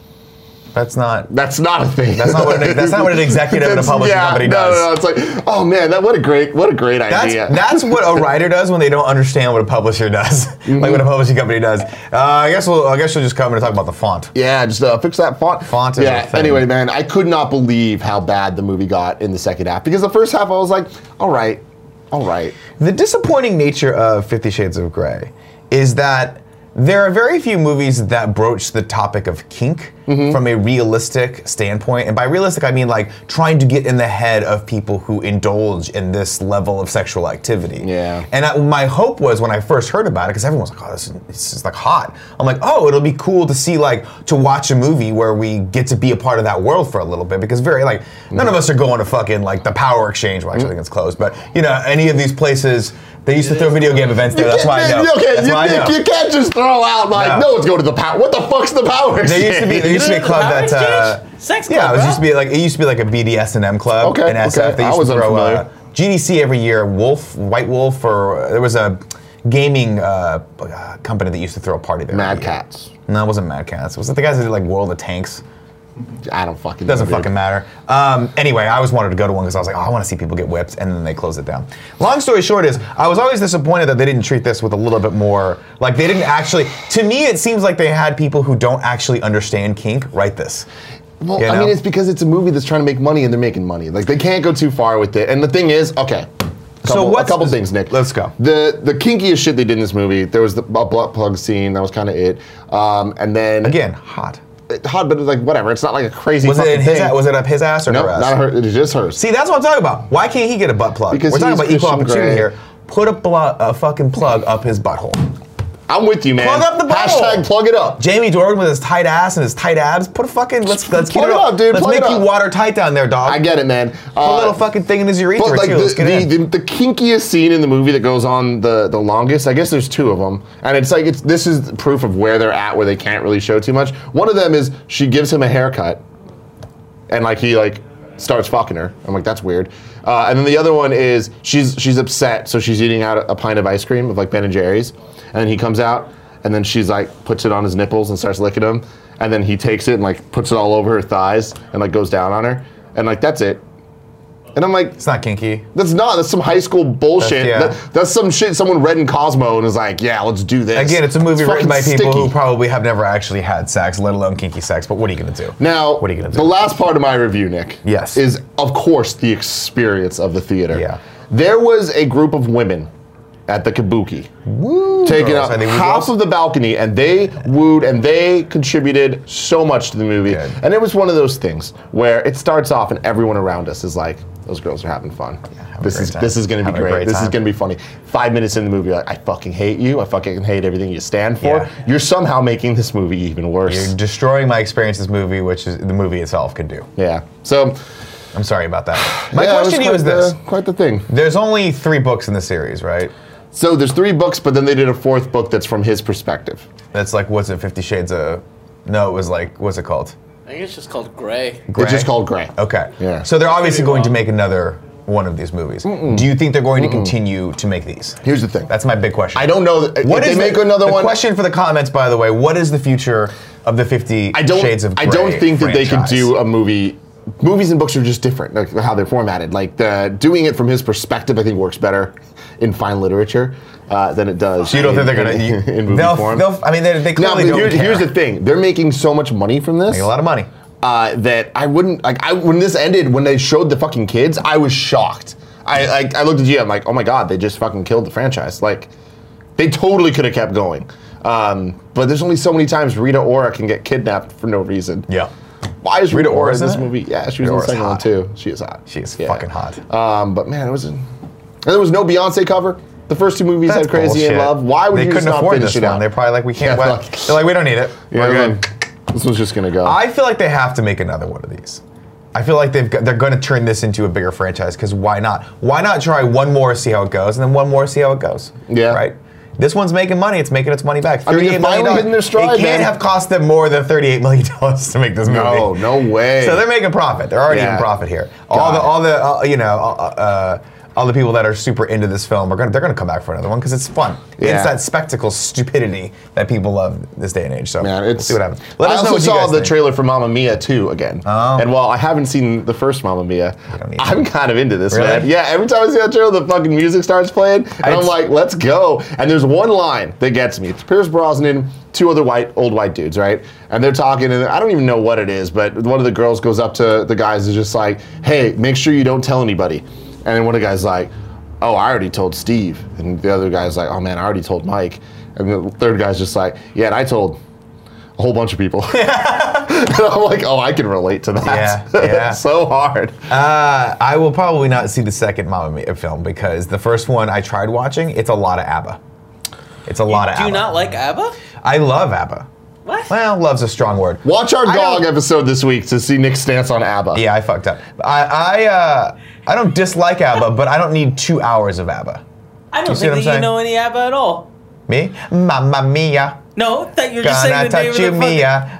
That's not. That's not a thing. That's not what an, that's not what an executive in a That's- publishing yeah, company no, does. No, no, it's like, oh man, that what a great, what a great That's, idea. that's what a writer does when they don't understand what a publisher does, like what a publishing company does. Uh, I guess we'll. I guess you'll just come in and talk about the font. yeah, just uh, fix that font. Font is yeah. a thing. Anyway, man, I could not believe how bad the movie got in the second half, because the first half I was like, all right, all right. The disappointing nature of Fifty Shades of Grey is that there are very few movies that broach the topic of kink Mm-hmm. from a realistic standpoint. And by realistic, I mean like trying to get in the head of people who indulge in this level of sexual activity. Yeah. And I, my hope was when I first heard about it, because everyone was like, oh, this is, this is like hot. I'm like, oh, it'll be cool to see, like, to watch a movie where we get to be a part of that world for a little bit. Because very, like, none of us are going to fucking, like, the Power Exchange. Well, actually, I think it's closed. But, you know, any of these places, they used to throw video game events there. That's why I know. Okay, That's you, why I know. you can't just throw out like, No. no, one's going to the power. What the fuck's the power? There used to be, there used to be a The club Power that, uh, Exchange? Sex club, yeah, it was bro. used to be like it used to be like a B D S and M club Okay, in S F. okay. They I used was to throw uh, unfamiliar. G D C every year, Wolf, White Wolf, or there was a gaming uh, company that used to throw a party there. Mad Cats. No, it wasn't Mad Cats. It was the guys that did like World of Tanks. I don't fucking. Doesn't know, fucking matter. Um, anyway, I always wanted to go to one because I was like, oh, I want to see people get whipped, and then they closed it down. Long story short is, I was always disappointed that they didn't treat this with a little bit more, like they didn't actually, to me it seems like they had people who don't actually understand kink write this. Well, You I know? mean, it's because it's a movie that's trying to make money and they're making money. Like, they can't go too far with it. And the thing is, okay. Couple, So what's- a couple things, Nick. let's go. The the kinkiest shit they did in this movie, there was the a butt plug scene, that was kind of it. Um, and then... Again, hot. It, hot, but like, whatever. It's not like a crazy Was it fucking in his? thing. a- Was it up his ass or No, her ass? not her. It is just hers. See, that's what I'm talking about. Why can't he get a butt plug? Because We're talking he's about equal Christian opportunity Grey. here. Put a, blo- a fucking plug up his butthole. I'm with you, man. Plug up the butthole. Hashtag plug it up. Jamie Dorgan with his tight ass and his tight abs. Put a fucking let's let's Plug get it it up, dude. Let's Plug make it you up. watertight down there, dog. I get it, man. Put a little fucking thing in his urethra But like too. the, Let's get in. the, the, the kinkiest scene in the movie that goes on the, the longest, I guess there's two of them, and it's like it's this is proof of where they're at, where they can't really show too much. One of them is she gives him a haircut, and like he like starts fucking her. I'm like, that's weird. Uh, and then the other one is she's she's upset, so she's eating out a, a pint of ice cream of like Ben and Jerry's, and then he comes out, and then she's like puts it on his nipples and starts licking them, and then he takes it and like puts it all over her thighs and like goes down on her, and like that's it. And I'm like, It's not kinky. that's not. That's some high school bullshit. That's- yeah. That- that's some shit someone read in Cosmo and is like, yeah, let's do this. Again, it's a movie written fucking by people sticky. who probably have never actually had sex, let alone kinky sex. But what are you gonna do? Now, what are you gonna do? the last part of my review, Nick, Yes. is of course the experience of the theater. Yeah. There was a group of women at the Kabuki Woo, taking girls. up Are they woo half girls? of the balcony, and they wooed and they contributed so much to the movie. Good. And it was one of those things where it starts off and everyone around us is like, those girls are having fun. have a this great is time. this is going to be Have a great. great This is time. going to be funny. Five minutes in the movie, you're like, I fucking hate you. I fucking hate everything you stand for. Yeah. You're somehow making this movie even worse. You're destroying my experience with this movie, which is the movie itself could do. yeah. So I'm sorry about that. My yeah, it was question to you quite is the- this: quite the thing. there's only three books in the series, right? So there's three books, but then they did a fourth book that's from his perspective. That's like, what's it? Fifty Shades of? No, it was like, what's it called? I think it's just called Gray. Grey? It's just called Gray. Okay. Yeah. So they're obviously Pretty going to well. make another one of these movies. Do you think they're going to continue to make these? Here's the thing. That's my big question. I don't know that, What if is they make the, another the one. question for the comments, by the way? What is the future of the Fifty I don't. Shades of Grey I don't think that they could franchise? do a movie. Movies and books are just different, like how they're formatted. Like the, doing it from his perspective, I think works better in fine literature uh, than it does. So you don't in, think they're in, going to? in movie they'll, form? they'll, I mean, they, they No, clearly but don't here- care. here's the thing: they're making so much money from this. Make a lot of money. uh, that I wouldn't like. I when this ended, when they showed the fucking kids, I was shocked. I like. I looked at you. I'm like, oh my god, they just fucking killed the franchise. Like, they totally could have kept going. Um, but there's only so many times Rita Ora can get kidnapped for no reason. Yeah. Why is Rita, Rita Ora Ora's in this in it? movie? Yeah, she was Rita in the Ora's second one hot. too. She is hot. She is Yeah. fucking hot. Um, but man, it was. A, and there was no Beyonce cover. The first two movies That's had Crazy in bullshit. Love. Why would they you couldn't just not afford finish this it one? out? They're probably like, we can't. Yeah, well, fuck. they're like, we don't need it. Yeah, We're they're good. like, this was just gonna go. I feel like they have to make another one of these. I feel like they've got, they're going to turn this into a bigger franchise because why not? Why not try one more, see how it goes, and then one more, see how it goes? Yeah. Right. This one's making money. It's making its money back. I mean, they're thirty-eight million finally dollars. hitting their stride, It can't man. have cost them more than thirty-eight million dollars to make this movie. no, no way. So they're making profit. They're already Yeah. in profit here. All the, God. all the, uh, you know, uh, uh, all the people that are super into this film are gonna, they're gonna come back for another one because it's fun. Yeah. It's that spectacle stupidity that people love this day and age. So Man, we'll it's. see what happens. Let I us also know what you saw guys the think. trailer for Mamma Mia two again. Oh. And while I haven't seen the first Mamma Mia, don't need I'm to. kind of into this, Really? man. Yeah, every time I see that trailer, the fucking music starts playing, and I'm It's- like, let's go. And there's one line that gets me. It's Pierce Brosnan, two other white, old white dudes, right? And they're talking, and I don't even know what it is, but one of the girls goes up to the guys and is just like, hey, make sure you don't tell anybody. And then one of the guys like, oh, I already told Steve. And the other guy's like, oh man, I already told Mike. And the third guy's just like, yeah, and I told a whole bunch of people. And I'm like, oh, I can relate to that. Yeah, yeah. So hard. Uh, I will probably not see the second Mamma Mia film because the first one I tried watching, it's a lot of ABBA. It's a lot of Do you ABBA. not like ABBA? I love ABBA. What? Well, love's a strong word. Watch our I dog don't- episode this week to see Nick's stance on ABBA. Yeah, I fucked up. I I, uh, I don't dislike ABBA, but I don't need two hours of ABBA. I you don't see what I'm think that you saying? know any ABBA at all. Me? Mamma Mia. No, that you're just Gonna saying the name touch of you, the fucking- Mia.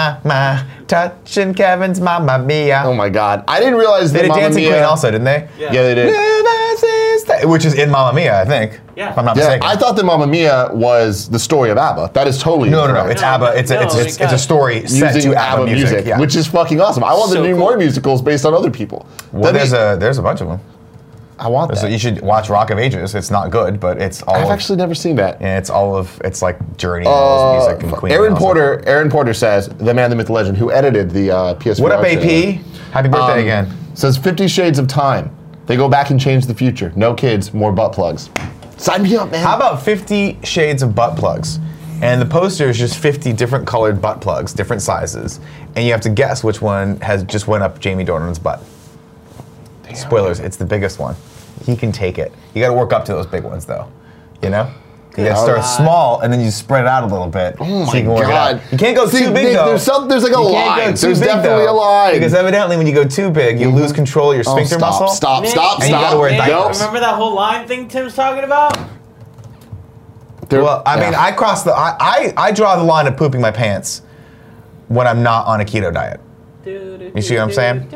Ma, touching Kevin's Mamma Mia. Oh my God. I didn't realize They that did Mamma Dancing Mia. Queen also, didn't they? Yeah. Yeah, they did. Never Yeah, which is in Mamma Mia, I think. Yeah. If I'm not Yeah, mistaken. I thought that Mamma Mia was the story of ABBA. That is totally no, no, no. incorrect. It's No, ABBA. It's a, no, it's, my it's, it's a God. story set using to ABBA, music. yeah. which is fucking awesome. I want them So to do cool. more musicals based on other people. well, That'd there's be- a there's a bunch of them. I want So that. you should watch Rock of Ages. It's not good, but it's all. I've of, actually never seen that. Yeah, it's all of. It's like Journey, and Uh, all this music, and Queen. Aaron and all Porter. Aaron Porter says the man, the myth, the legend, who edited the uh, P S stuff. four. What up, A P? Happy birthday Um, again. Says Fifty Shades of Time. They go back and change the future. No kids, more butt plugs. Sign me up, man. How about Fifty Shades of butt plugs? And the poster is just fifty different colored butt plugs, different sizes, and you have to guess which one has just went up Jamie Dornan's butt. Spoilers, it's the biggest one. He can take it. You got to work up to those big ones, though. You know, you got to start God. small and then you spread it out a little bit. Oh so my you can work it God. out. You can't go See, too big Nick, though. there's some- there's like a You can't go line. too There's big, definitely though, a line. Because evidently, when you go too big, you lose control of your Oh, sphincter stop, muscle. stop, Nick, stop, And you stop. gotta wear Nick, diapers. remember that whole line thing Tim's talking about? There- Well, I mean, yeah. I cross the. I, I I draw the line of pooping my pants when I'm not on a keto diet. You see what I'm saying?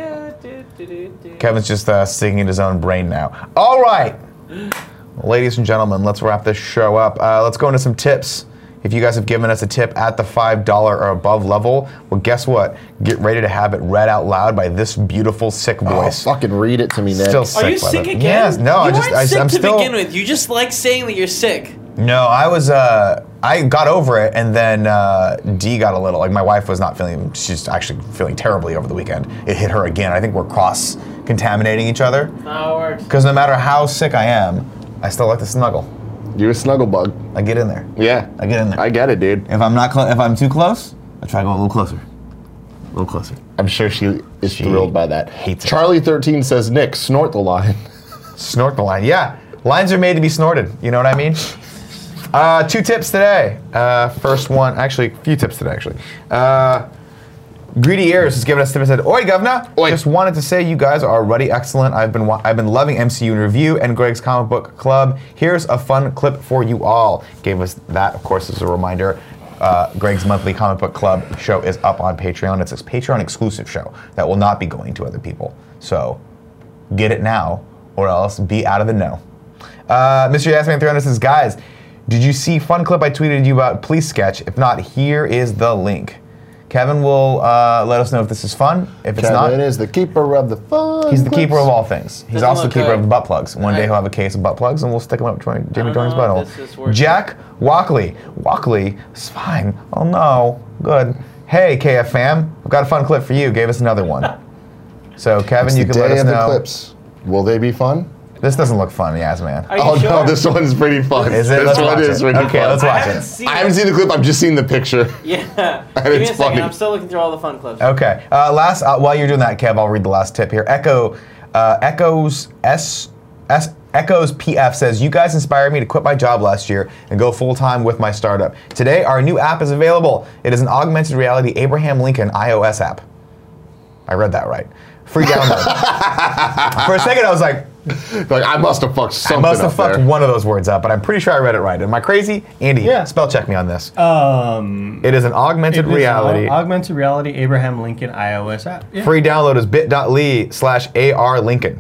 Kevin's just uh, singing in his own brain now. All right, ladies and gentlemen, let's wrap this show up. Uh, let's go into some tips. If you guys have given us a tip at the five dollar or above level, well, guess what? Get ready to have it read out loud by this beautiful sick Oh, voice. fucking read it to me, Nick. Still Are sick. you by sick the- again? Yes. No, you I just. weren't I, sick I'm to still. begin with. You just like saying that you're sick. No, I was. Uh, I got over it, and then uh, D got a little. Like my wife was not feeling. She's actually feeling terribly over the weekend. It hit her again. I think we're cross contaminating each other. No, it works. Because no matter how sick I am, I still like to snuggle. You're a snuggle bug. I get in there. Yeah. I get in there. I get it, dude. If I'm not, clo- if I'm too close, I try to go a little closer. A little closer. I'm sure she is She thrilled by that. hates it. Charlie thirteen says, Nick, snort the line. Snort the line. Yeah, lines are made to be snorted. You know what I mean? Uh, two tips today. Uh, first one, actually, a few tips today, actually. Uh, Greedy Ears has given us a tip and said, "Oi, governor! Oi. Just wanted to say you guys are already excellent. I've been wa- I've been loving M C U in Review and Greg's Comic Book Club. Here's a fun clip for you all." Gave us that, of course, as a reminder. Uh, Greg's monthly comic book club show is up on Patreon. It's a Patreon exclusive show that will not be going to other people. So get it now, or else be out of the know. Uh, Mister Yasman three hundred says, "Guys, did you see fun clip I tweeted you about Police Sketch? If not, here is the link." Kevin will uh, let us know if this is fun. If it's Kevin not, is the keeper of the fun. he's the keeper clips. of all things. He's Doesn't also the look keeper good. of the butt plugs. One day I- he'll have a case of butt plugs, and we'll stick them up Jamie don't Dornan's know butthole. if this is worth Jack Walkley. Walkley is fine. Oh no, good. Hey K F fam, I've got a fun clip for you. Gave us another one. So Kevin, It's you the can let day us of the know. clips. Will they be fun? This doesn't look fun, yes, man. Are you Oh sure? no, this one's pretty fun. Is it? This Let's one watch is it. pretty Okay, fun. let's I watch haven't it. seen I haven't it. seen the clip. I've just seen the picture. Yeah. And Give me it's a second. funny. I'm still looking through all the fun clips. Okay. Uh, last, uh, while you're doing that, Kev, I'll read the last tip here. Echo, uh, Echoes S S Echoes P F says, "You guys inspired me to quit my job last year and go full time with my startup. Today, our new app is available. It is an augmented reality Abraham Lincoln iOS app." I read that right. Free download. For a second, I was like, Like I must have fucked I something must have up fucked there. one of those words up, but I'm pretty sure I read it right. Am I crazy? Andy, Yeah. spell check me on this. Um, It is an augmented it is reality. an augmented reality Abraham Lincoln iOS app. Yeah. Free download is bit.ly slash AR Lincoln.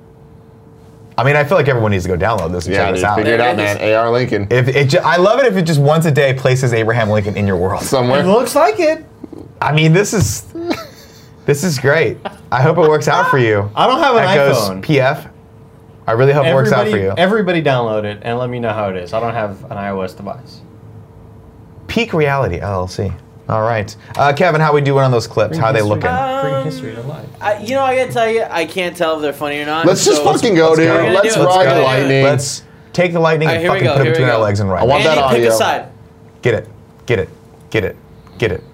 I mean, I feel like everyone needs to go download this and Yeah, check this dude, out. figure it There out, it man. is. A R Lincoln. If it ju- I love it if it just once a day places Abraham Lincoln in your world. Somewhere. It looks like it. I mean, this is this is great. I hope it works out for you. I don't have an Echoes iPhone. P F. I really hope it works out for you. Everybody download it and let me know how it is. I don't have an iOS device. Peak Reality L L C. All right, uh, Kevin, how we doing on those clips? How are they History- looking? Uh, Bring history to life. I, you know, I gotta tell you, I can't tell if they're funny or not. Let's just so- fucking go, let's dude. go. We're Let's gonna do it. ride Let's the go. lightning. Let's take the lightning All and right, here we fucking go, put it here we between our go. legs and ride. I want it. that Andy, pick a audio. side. Get it, get it, get it, get it.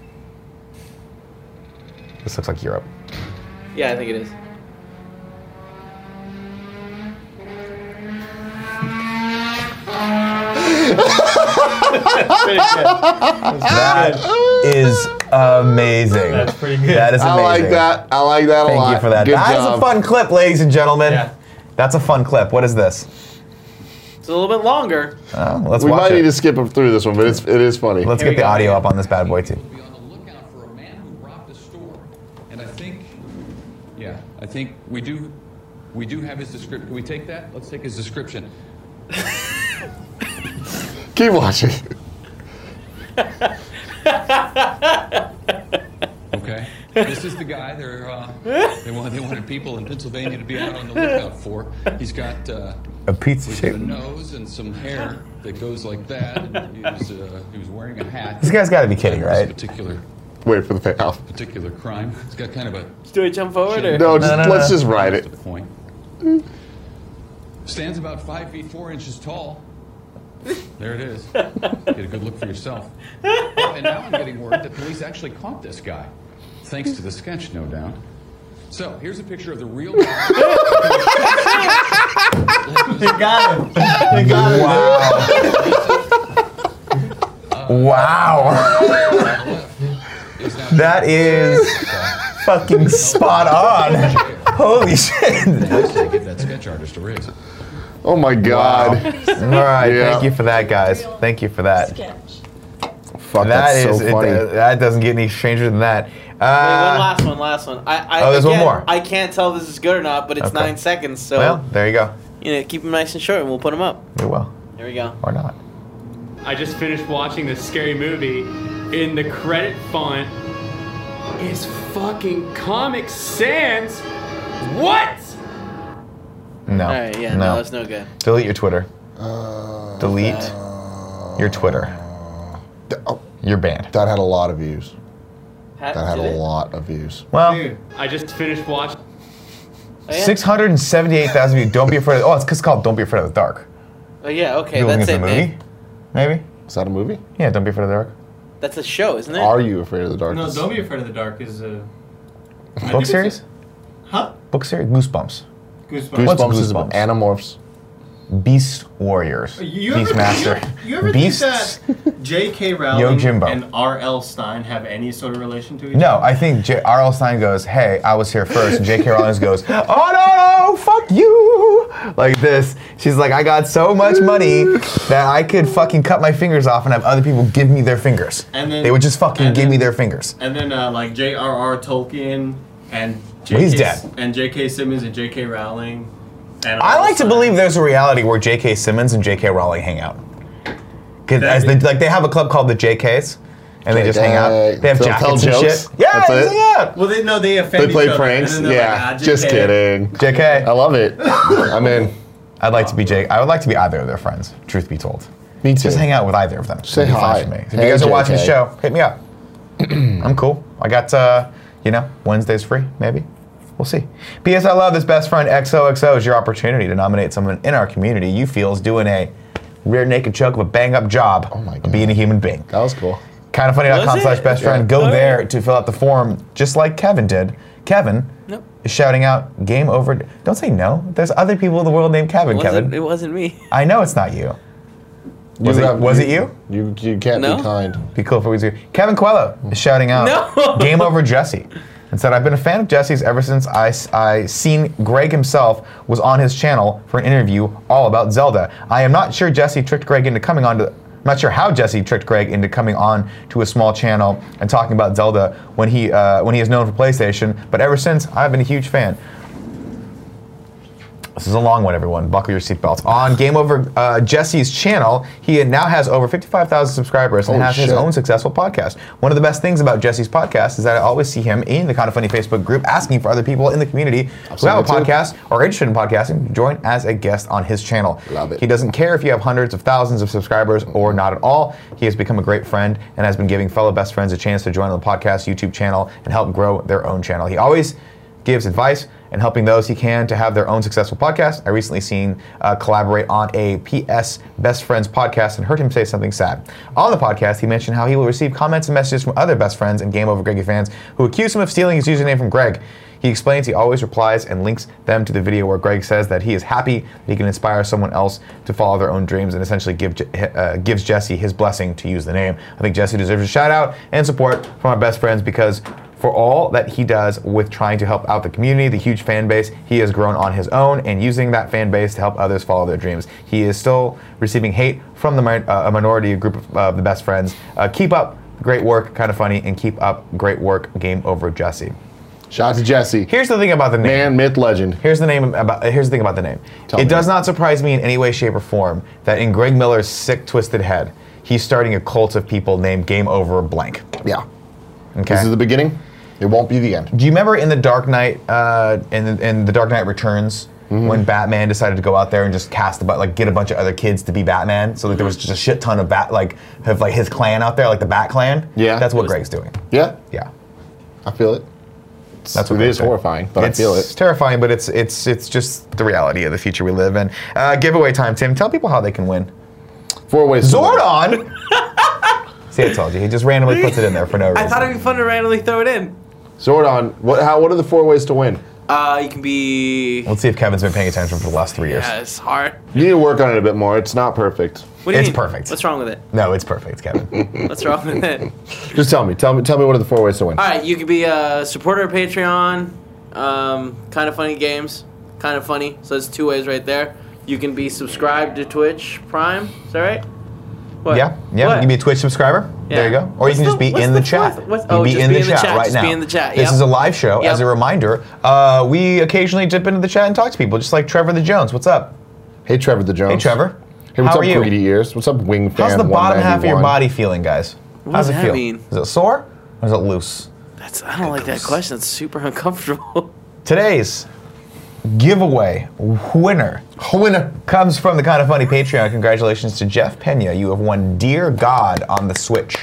This looks like Europe. Yeah, I think it is. That is amazing. That's pretty good. That is I amazing. like that. I like that a Thank lot. you for that. Good That is job. a fun clip, ladies and gentlemen. Yeah. That's a fun clip. What is this? It's a little bit longer. Oh, let's We watch might it. need to skip through this one, but it's it is funny. Let's Here get we the go. audio up on this bad boy too. Be on the lookout for a man who robbed a store. And I think, yeah, I think we do We do have his description. Can we take that? Let's take his description. Keep watching. Okay. This is the guy they're, uh, they, want, they wanted people in Pennsylvania to be out on the lookout for. He's got uh, A pizza he's shape. got a nose and some hair that goes like that. And he was uh, he was wearing a hat. This guy's got to be kidding, This right? Particular Wait for the payoff. particular crime. He's got kind of a Do we jump forward or? No, just, no, let's no. just ride That's it. the point. Stands about five feet four inches tall. There it is. Get a good look for yourself. Oh, and now I'm getting word that police actually caught this guy, thanks to the sketch, no doubt. So here's a picture of the real guy. They got him. They got him. Wow. Wow. That is fucking spot on. Holy shit. They give that sketch artist a raise. Oh my god. All right, Yeah. thank you for that, guys. Thank you for that. Sketch. Fuck, That that's is so it- funny. uh, that doesn't get any stranger than that. Wait, one Uh, last one, last one. I, I, Oh, there's one again, more. I can't tell if this is good or not, but it's Okay. nine seconds, so well, there you go. you know, keep them nice and short, and we'll put them up. We will There we go. or not. I just finished watching this scary movie. In the credit font is fucking Comic Sans. What? No. All right, yeah, no. no, that's no good. Delete your Twitter. Uh, Delete your Twitter. th- oh, You're banned. that had a lot of views. Hat, That had did a it? lot of views. Well, Dude, I just finished watching. Oh, yeah? six hundred seventy-eight thousand views. Don't be afraid. Of, oh, it's 'cause it's called "Don't Be Afraid of the Dark." Oh yeah, okay, You think that's it's it, a man. movie? Maybe. Is that a movie? Yeah. Don't be afraid of the dark. That's a show, isn't it? Are you afraid of the No, darkness? Don't Be Afraid of the Dark is a. I think Book it's series. a- Huh? Book series. Goosebumps. Goosebumps. What's Goosebumps is about Goosebumps? Animorphs. Beast Warriors. You ever, Beastmaster. You, you ever Beasts. think that J K. Rowling Jimbo. and R L. Stein have any sort of relation to each No, other? I think J- R L. Stein goes, "Hey, I was here first," and J K. Rowling goes, "Oh no, no, fuck you!" Like this. She's like, "I got so much money that I could fucking cut my fingers off and have other people give me their fingers. And then- they would just fucking and give then- me their fingers." And then uh, like J R R. Tolkien and J K. Well, he's dead. And J K. Simmons and J K. Rowling. And I R L. like to Stein. believe there's a reality where J K. Simmons and J K. Rowling hang out. 'Cause That as they, is- like they have a club called the J Ks, and they just hang out. J K. They have They'll tell jackets and jokes? shit. Yeah, That's they it? hang out. Well, they no, they offend They play each other, pranks? and then they're like, Yeah, ah, J K. just kidding. J K. I love it. I'm in. I'd like to be Jake. I would like to be either of their friends. Truth be told, Me too. just hang out with either of them. Say It'd be fine hi. for me. If Hey, you guys are watching the J K. show, hit me up. I'm cool. I got uh, you know Wednesdays free. Maybe we'll see. P S. I love this best friend X O X O is your opportunity to nominate someone in our community you feel is doing a rear naked choke of a bang up job Oh my of God. being a human being. That was cool. kind of funny dot com Was slash it? best friend. Yeah. Go Oh, there yeah. to fill out the form, just like Kevin did. Kevin Nope. is shouting out "Game over." Don't say no. There's other people in the world named Kevin. It wasn't, Kevin. it wasn't me. I know it's not you. Was, You it, have- was it you? You you can't No. be kind. Be cool if it was you. Kevin Coelho is shouting out No. "Game over Jesse," and said, "I've been a fan of Jesse's ever since I, s- I seen Greg himself was on his channel for an interview all about Zelda. I am not sure Jesse tricked Greg into coming on to, I'm not sure how Jesse tricked Greg into coming on to a small channel and talking about Zelda when he uh, when he is known for PlayStation, but ever since I've been a huge fan." This is a long one, everyone. Buckle your seatbelts. On Game Over uh, Jesse's channel, he now has over fifty-five thousand subscribers and Holy has his shit. own successful podcast. One of the best things about Jesse's podcast is that I always see him in the Kind of Funny Facebook group asking for other people in the community who have a Absolutely. podcast or are interested in podcasting to join as a guest on his channel. Love it. He doesn't care if you have hundreds of thousands of subscribers or not at all. He has become a great friend and has been giving fellow best friends a chance to join the podcast YouTube channel and help grow their own channel. He always gives advice and helping those he can to have their own successful podcast. I recently seen uh, collaborate on a P S Best Friends podcast and heard him say something sad. On the podcast, he mentioned how he will receive comments and messages from other best friends and Game Over Greggy fans who accuse him of stealing his username from Greg. He explains he always replies and links them to the video where Greg says that he is happy that he can inspire someone else to follow their own dreams and essentially give, uh, gives Jesse his blessing to use the name. I think Jesse deserves a shout out and support from our best friends because for all that he does with trying to help out the community, the huge fan base, he has grown on his own and using that fan base to help others follow their dreams. He is still receiving hate from the mi- uh, a minority group of uh, the best friends. Uh, keep up great work, Kind of Funny, and keep up great work, Game Over Jesse. Shout out to Jesse. Here's the thing about the name. Man, myth, legend. Here's the name about. Here's the thing about the name. Tell it me. does not surprise me in any way, shape, or form that in Greg Miller's sick, twisted head, he's starting a cult of people named Game Over Blank. Yeah. Okay. This is the beginning. It won't be the end. Do you remember in the Dark Knight, uh, in, the, in the Dark Knight Returns, Mm-hmm. when Batman decided to go out there and just cast about like get a bunch of other kids to be Batman, so that there was just a shit ton of bat like of like his clan out there, like the Bat Clan. Yeah. That's what Greg's doing. Yeah, Yeah. I feel it. That's what It Greg's is doing. horrifying, but it's I feel It's it. terrifying, but it's it's it's just the reality of the future we live in. Uh, giveaway time, Tim. Tell people how they can win. Four ways. to win. Zordon. See, I told you. He just randomly puts it in there for no reason. I thought it'd be fun to randomly throw it in. Zordon. What? How? What are the four ways to win? Uh, you can be. Let's see if Kevin's been paying attention for the last three years. Yeah, it's hard. You need to work on it a bit more. It's not perfect. What do you It's mean? perfect. What's wrong with it? No, it's perfect, Kevin. What's wrong with it? Just tell me. Tell me. Tell me what are the four ways to win. All right, you could be a supporter of Patreon. Um, kind of funny games. Kind of funny. So there's two ways right there. You can be subscribed to Twitch Prime. Is that right? What? Yeah, yeah. What? You can be a Twitch subscriber. Yeah. There you go. Or What's you can the- just be what's in the, the chat. fourth- what's- You can oh, be just in be the in the chat chat, right just now. be in the chat, This yep. is a live show. Yep. As a reminder, uh, we occasionally dip into the chat and talk to people, just like Trevor the Jones. What's up? Hey, Trevor the Jones. Hey, Trevor. Hey, what's How up, are you? Greedy Ears? What's up, Wing Fan? How's the bottom half of your one ninety-one? body feeling, guys? What How's does it that feel? mean? Is it sore or is it loose? That's. I don't like that question. It's super uncomfortable. Today's giveaway winner Winner. comes from the Kind of Funny Patreon. Congratulations to Jeff Pena. You have won Dear God on the Switch.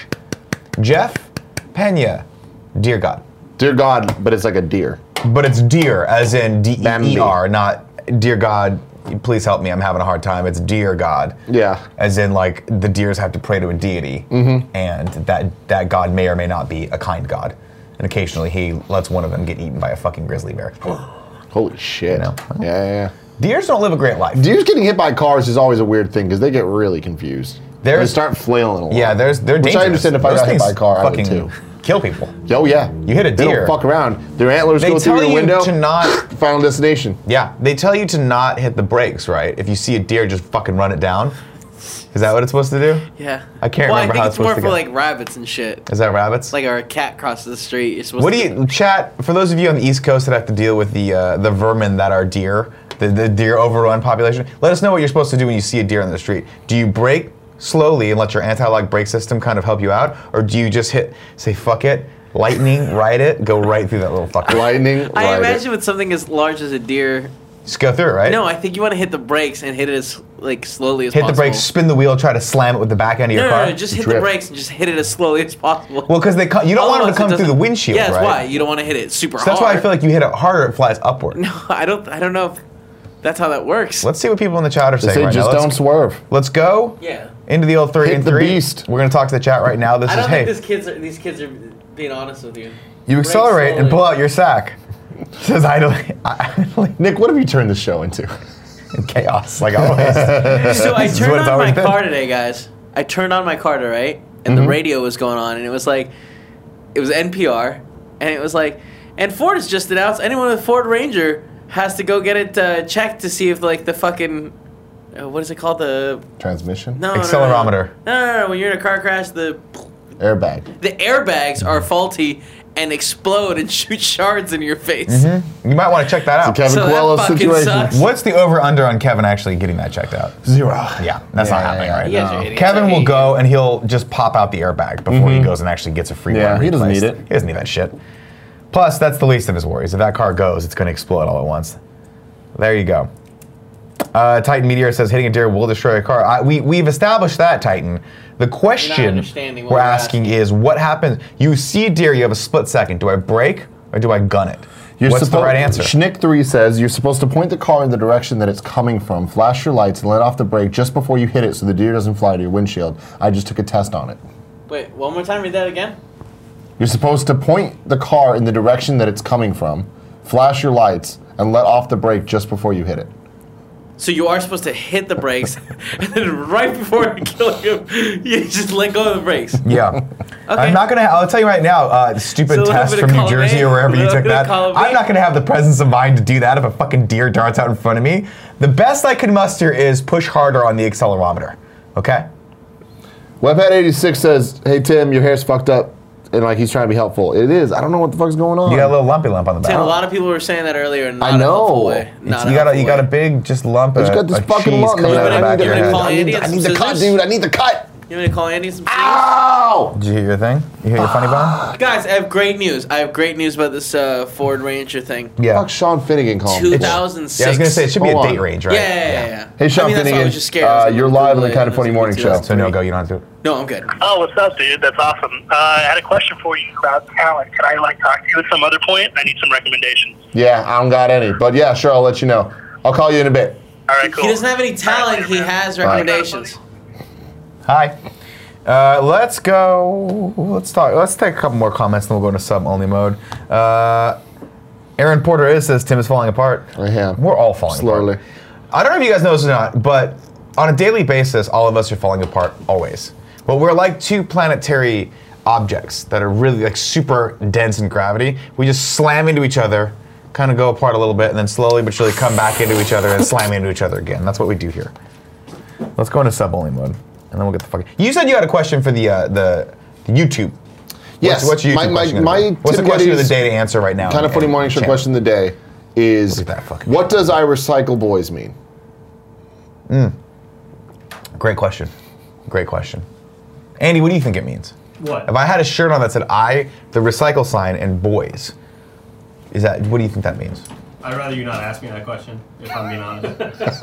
Jeff Pena, Dear God. Dear God, but it's like a deer. But it's dear, as in D E E R, Bambi. not Dear God, please help me, I'm having a hard time. It's Dear God. Yeah. As in, like, the deers have to pray to a deity, Mm-hmm. and that, that God may or may not be a kind God. And occasionally he lets one of them get eaten by a fucking grizzly bear. Holy shit. You know? Yeah, yeah, yeah. Deers don't live a great life. Deers getting hit by cars is always a weird thing because they get really confused. There's- they start flailing a lot. Yeah, there's, they're Which dangerous. I understand if I Those got hit things by a car, I would fucking too. kill people. Oh, yeah. You hit a They deer. don't fuck around. Their antlers They go through tell your you window. to not Final destination. Yeah, they tell you to not hit the brakes, right? If you see a deer, just fucking run it down. Is that what it's supposed to do? Yeah. I can't well, remember I think how it's it's more supposed to for go. like rabbits and shit. Is that rabbits? Like, or a cat crosses the street. You're supposed What do to. you chat for those of you on the East Coast that have to deal with the uh, the vermin that are deer, the, the deer overrun population? Let us know what you're supposed to do when you see a deer on the street. Do you brake slowly and let your anti-lock brake system kind of help you out, or do you just hit say fuck it, lightning, ride it, go right through that little fucker? Lightning. I ride imagine it. with something as large as a deer. Just go through it, right? No, I think you want to hit the brakes and hit it as like slowly as hit possible. the brakes, spin the wheel, try to slam it with the back end of No, your no, car. no, just hit Drift. the brakes and just hit it as slowly as possible. Well, because they co- you don't want them to Otherwise, come it through the doesn't- windshield, Yeah, that's right? why you don't want to hit it super So that's hard. why I feel like you hit it harder, it flies upward. No, I don't. I don't know if that's how that works. Let's see what people in the chat are They saying say right just now. don't Let's, swerve. let's go Yeah. into the old three Hit and the three. beast. We're gonna talk to the chat right now. This I is don't hey, think this kids are, these kids are being honest with you. you Brake accelerate and slowly. pull out your sack. Says idly, idly Nick, what have you turned this show into? in chaos, like always. So I This is turned what it's on my always been. car today, guys. I turned on my car today, right? And Mm-hmm. the radio was going on, and it was like, it was N P R, and it was like, and Ford has just announced anyone with Ford Ranger has to go get it uh, checked to see if like the fucking, uh, what is it called? The Transmission. no, no, no, Accelerometer. No, no, no, no. When you're in a car crash, the Airbag. the airbags are faulty and explode and shoot shards in your face. Mm-hmm. You might want to check that out. Kevin So that Coelho fucking situation. sucks. What's the over under on Kevin actually getting that checked out? Zero. Yeah, that's Yeah, not happening yeah, right You guys now. are idiots. Kevin I will hate go and he'll just pop out the airbag before he Mhm. goes and actually gets a free Yeah, one. he doesn't replaced. need it. He doesn't need that shit. Plus, that's the least of his worries. If that car goes, it's going to explode all at once. There you go. Uh, Titan Meteor says hitting a deer will destroy a car. I, we, we've established that, Titan. The question understanding what we're we're asking, asking. is what happens? You see a deer, you have a split second. Do I brake or do I gun it? You're What's the suppo- right answer? Schnick three says you're supposed to point the car in the direction that it's coming from, flash your lights, and let off the brake just before you hit it so the deer doesn't fly to your windshield. I just took a test on it. Wait, one more time. Read that again. You're supposed to point the car in the direction that it's coming from, flash your lights, and let off the brake just before you hit it. So you are supposed to hit the brakes, and then right before killing him, you just let go of the brakes. Yeah. I'm not gonna. I'll tell you right now. Uh, stupid So a little test bit of from New column Jersey A, or wherever a you little took bit of that. column I'm B. not gonna have the presence of mind to do that if a fucking deer darts out in front of me. The best I can muster is push harder on the accelerometer. Okay. Webhead eighty-six says, "Hey Tim, your hair's fucked up. and like he's trying to be helpful. It is. I don't know what the fuck's going on. You got a little lumpy lump on the back. Tim, a lot of people were saying that earlier. In not I know. A helpful way. It's- Not you a got a helpful you got a way. big just lump. I just of- got this of fucking cheese lump, coming man. out of the I back need, of your to head. call I need, Andy I and need some the cut, scissors? dude. I need the cut. You want me to call Andy some scissors? Ow! Did you hear your thing? You hear your funny bone? Guys, I have great news. I have great news about this uh, Ford Ranger thing. Yeah. Fuck Sean Finnegan calling me. two thousand six. Yeah, I was gonna say it should be a Hold date on. range, right? Yeah, yeah, yeah. yeah. Hey, Sean I mean, that's why I Finnegan, was just scared. I was uh, like, you're I'm live on Googling the Kind of it, Funny and Morning it's Show. So no, go. You don't have to. No, I'm good. Oh, what's up, dude? That's awesome. Uh, I had a question for you about talent. Can I like talk to you at some other point? I need some recommendations. Yeah, I don't got any. But yeah, sure, I'll let you know. I'll call you in a bit. All right, cool. He doesn't have any talent. He has recommendations. Hi. Uh, let's go. Let's talk. Let's take a couple more comments, and we'll go into sub only mode. Uh, Aaron Porter is says Tim is falling apart. I am. We're all falling Slowly. apart. I don't know if you guys know this or not, but on a daily basis, all of us are falling apart always. But we're like two planetary objects that are really like super dense in gravity. We just slam into each other, kind of go apart a little bit, and then slowly but surely come back into each other and slam into each other again. That's what we do here. Let's go into sub only mode, and then we'll get the fuck. You said you had a question for the uh, the, the YouTube. Yes. What's, what's your YouTube my, my, question gonna my be? What's the Tim question of the Geddes day to answer right now? Kind of Funny Morning Show Channel? question of the day is, Look at that fucking what does I recycle boys mean? Great question. Great question. Andy, what do you think it means? What? If I had a shirt on that said I, the recycle sign, and boys, is that, what do you think that means? I'd rather you not ask me that question, if I'm being honest.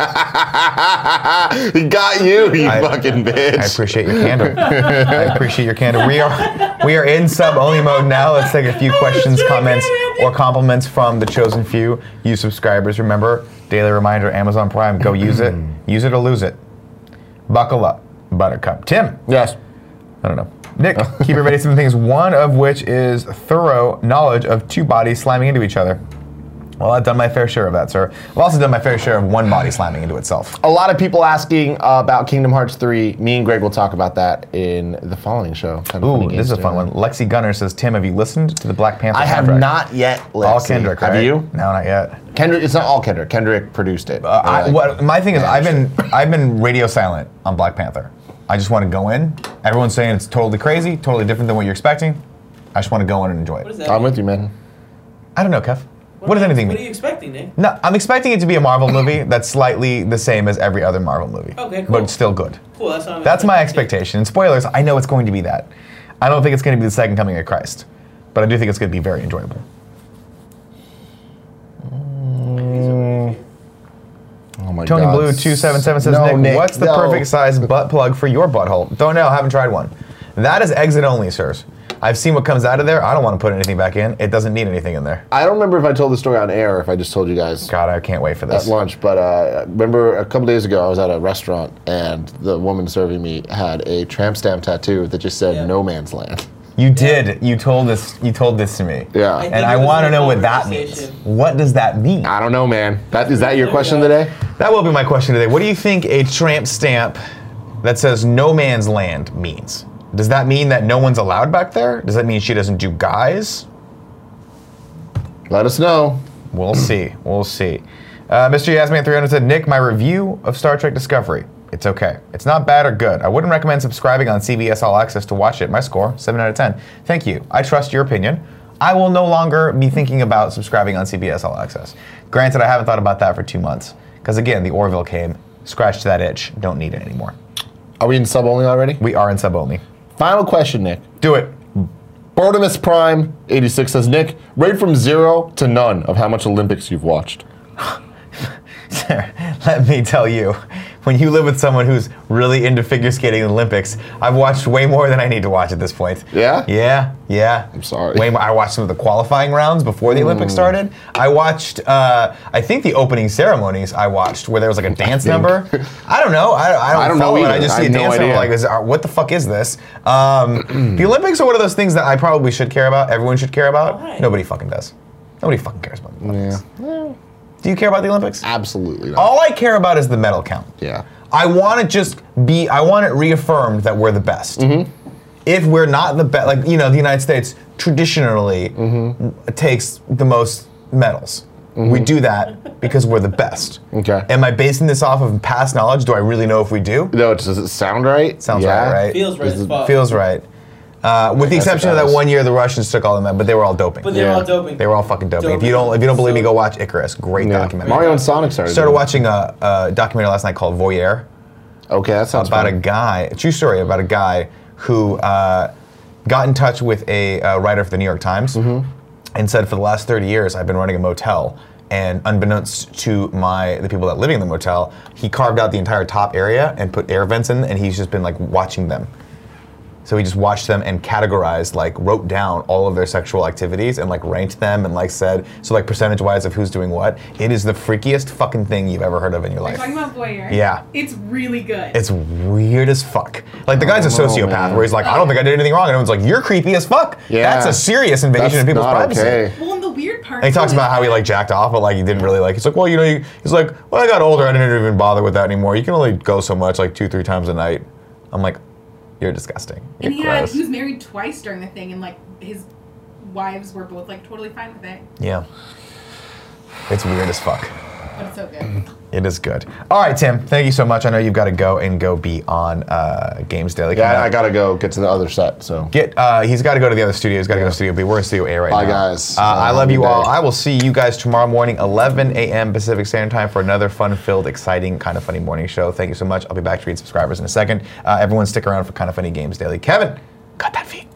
He got you, you I- fucking bitch. I appreciate your candor. I appreciate your candor. We are we are in sub only mode now. Let's take a few questions, comments, or compliments from the chosen few. You subscribers, remember, daily reminder, Amazon Prime, go use it. Use it or lose it. Buckle up, Buttercup. Tim. Yes. I don't know. Nick, keep everybody some things, one of which is thorough knowledge of two bodies slamming into each other. Well, I've done my fair share of that, sir. I've also done my fair share of one body slamming into itself. A lot of people asking uh, about Kingdom Hearts three. Me and Greg will talk about that in the following show. Kind of Ooh, funny this is a games fun one. Lexi Gunner says, Tim, have you listened to the Black Panther I have soundtrack? not yet. Lexi. All Kendrick, right? Have you? No, not yet. Kendrick. It's not all Kendrick. Kendrick produced it. Uh, I, Like, what, my thing is, yeah, I've sure. been I've been radio silent on Black Panther. I just want to go in. Everyone's saying it's totally crazy, totally different than what you're expecting. I just want to go in and enjoy What is it. that? I'm with you, man. I don't know, Kev. What, does anything What mean? are you expecting, Nick? No, I'm expecting it to be a Marvel movie that's slightly the same as every other Marvel movie. Okay, cool. But it's still good. Cool. That's what I'm That's my expecting. expectation. And spoilers, I know it's going to be that. I don't think it's going to be the second coming of Christ. But I do think it's going to be very enjoyable. Oh my Tony God. Blue two seven seven says, No, Nick, Nick, what's the no. perfect size butt plug for your butthole? Don't know, haven't tried one. That is exit only, sirs. I've seen what comes out of there. I don't want to put anything back in. It doesn't need anything in there. I don't remember if I told the story on air or if I just told you guys God, I can't wait for at this. lunch, but uh, remember a couple days ago I was at a restaurant and the woman serving me had a tramp stamp tattoo that just said Yeah. "No Man's Land." You did. You told this. You told this to me. Yeah. I And think I it was want to in know the what that means. conversation. What does that mean? I don't know, man. That is that your There question we go. today? That will be my question today. What do you think a tramp stamp that says "No Man's Land" means? Does that mean that no one's allowed back there? Does that mean she doesn't do guys? Let us know. We'll see. We'll see. Uh, Mister Yasman three hundred said, Nick, my review of Star Trek Discovery. It's okay. It's not bad or good. I wouldn't recommend subscribing on C B S All Access to watch it. My score, seven out of ten. Thank you. I trust your opinion. I will no longer be thinking about subscribing on C B S All Access. Granted, I haven't thought about that for two months. Because again, the Orville came, scratched that itch, don't need it anymore. Are we in sub only already? We are in sub only. Final question, Nick. Do it. Bordemus Prime eighty-six says, Nick, rate from zero to none of how much Olympics you've watched. Let me tell you, when you live with someone who's really into figure skating and Olympics, I've watched way more than I need to watch at this point. Yeah? Yeah, yeah. I'm sorry. Way more. I watched some of the qualifying rounds before the Olympics started. I watched, uh, I think the opening ceremonies I watched where there was like a dance think. number. I don't know. I, I don't, I don't know follow it. I either. just I see a have no dance number idea. like, is, uh, what the fuck is this? Um, the Olympics are one of those things that I probably should care about. Everyone should care about. Oh, hi. Nobody fucking does. Nobody fucking cares about the Olympics. Yeah. Do you care about the Olympics? Absolutely not. All I care about is the medal count. Yeah. I want to just be, I want it reaffirmed that we're the best. Mm-hmm. If we're not the best, like, you know, the United States traditionally Mm-hmm. takes the most medals. We do that because we're the best. Okay. Am I basing this off of past knowledge? Do I really know if we do? No, does it sound right? Sounds Yeah. right, right? Feels right as fuck. Feels right. Uh, with the Yes, exception it of that does. one year the Russians took all of them, but they were all doping. But they're Yeah. all doping. They were all fucking doping. If you Doping. don't, if you don't believe me, So- go watch Icarus. Great Yeah. documentary. Mario and Sonic started. Started doing it. watching a, a documentary last night called Voyeur Okay, that sounds about fun. a guy, a true story about a guy who uh, got in touch with a uh, writer for the New York Times and said, for the last thirty years, I've been running a motel. And unbeknownst to my the people that living in the motel, he carved out the entire top area and put air vents in, and he's just been like watching them. So he just watched them and categorized, like wrote down all of their sexual activities and like ranked them and like said, so like percentage wise of who's doing what. It is the freakiest fucking thing you've ever heard of in your You're life. talking about voyeur. Yeah. It's really good. It's weird as fuck. Like the guy's a I don't know, sociopath man. where he's like, I don't think I did anything wrong. And everyone's like, you're creepy as fuck. Yeah. That's a serious invasion That's of people's not privacy. okay. well, and the weird part. And he talks too about is how he that- like jacked off, but like he didn't really like. He's like, well, you know, you, he's like, when I got older, I didn't even bother with that anymore. You can only go so much, like two, three times a night. I'm like, you're disgusting. You're And he had gross. he was married twice during the thing, and like his wives were both like totally fine with it. Yeah. It's weird as fuck. But it's so good. It is good. All right, Tim. Thank you so much. I know you've got to go and go be on uh, Games Daily. Coming Yeah, up. I gotta go get to the other set. So Get. Uh, he's got to go to the other studio. He's got to go to Studio B. We're in Studio A right Bye, now. guys. Uh, I Uh, love you good all. day. I will see you guys tomorrow morning, eleven a.m. Pacific Standard Time for another fun-filled, exciting, kind of funny morning show. Thank you so much. I'll be back to read subscribers in a second. Uh, everyone, stick around for Kind of Funny Games Daily. Kevin, cut that feed.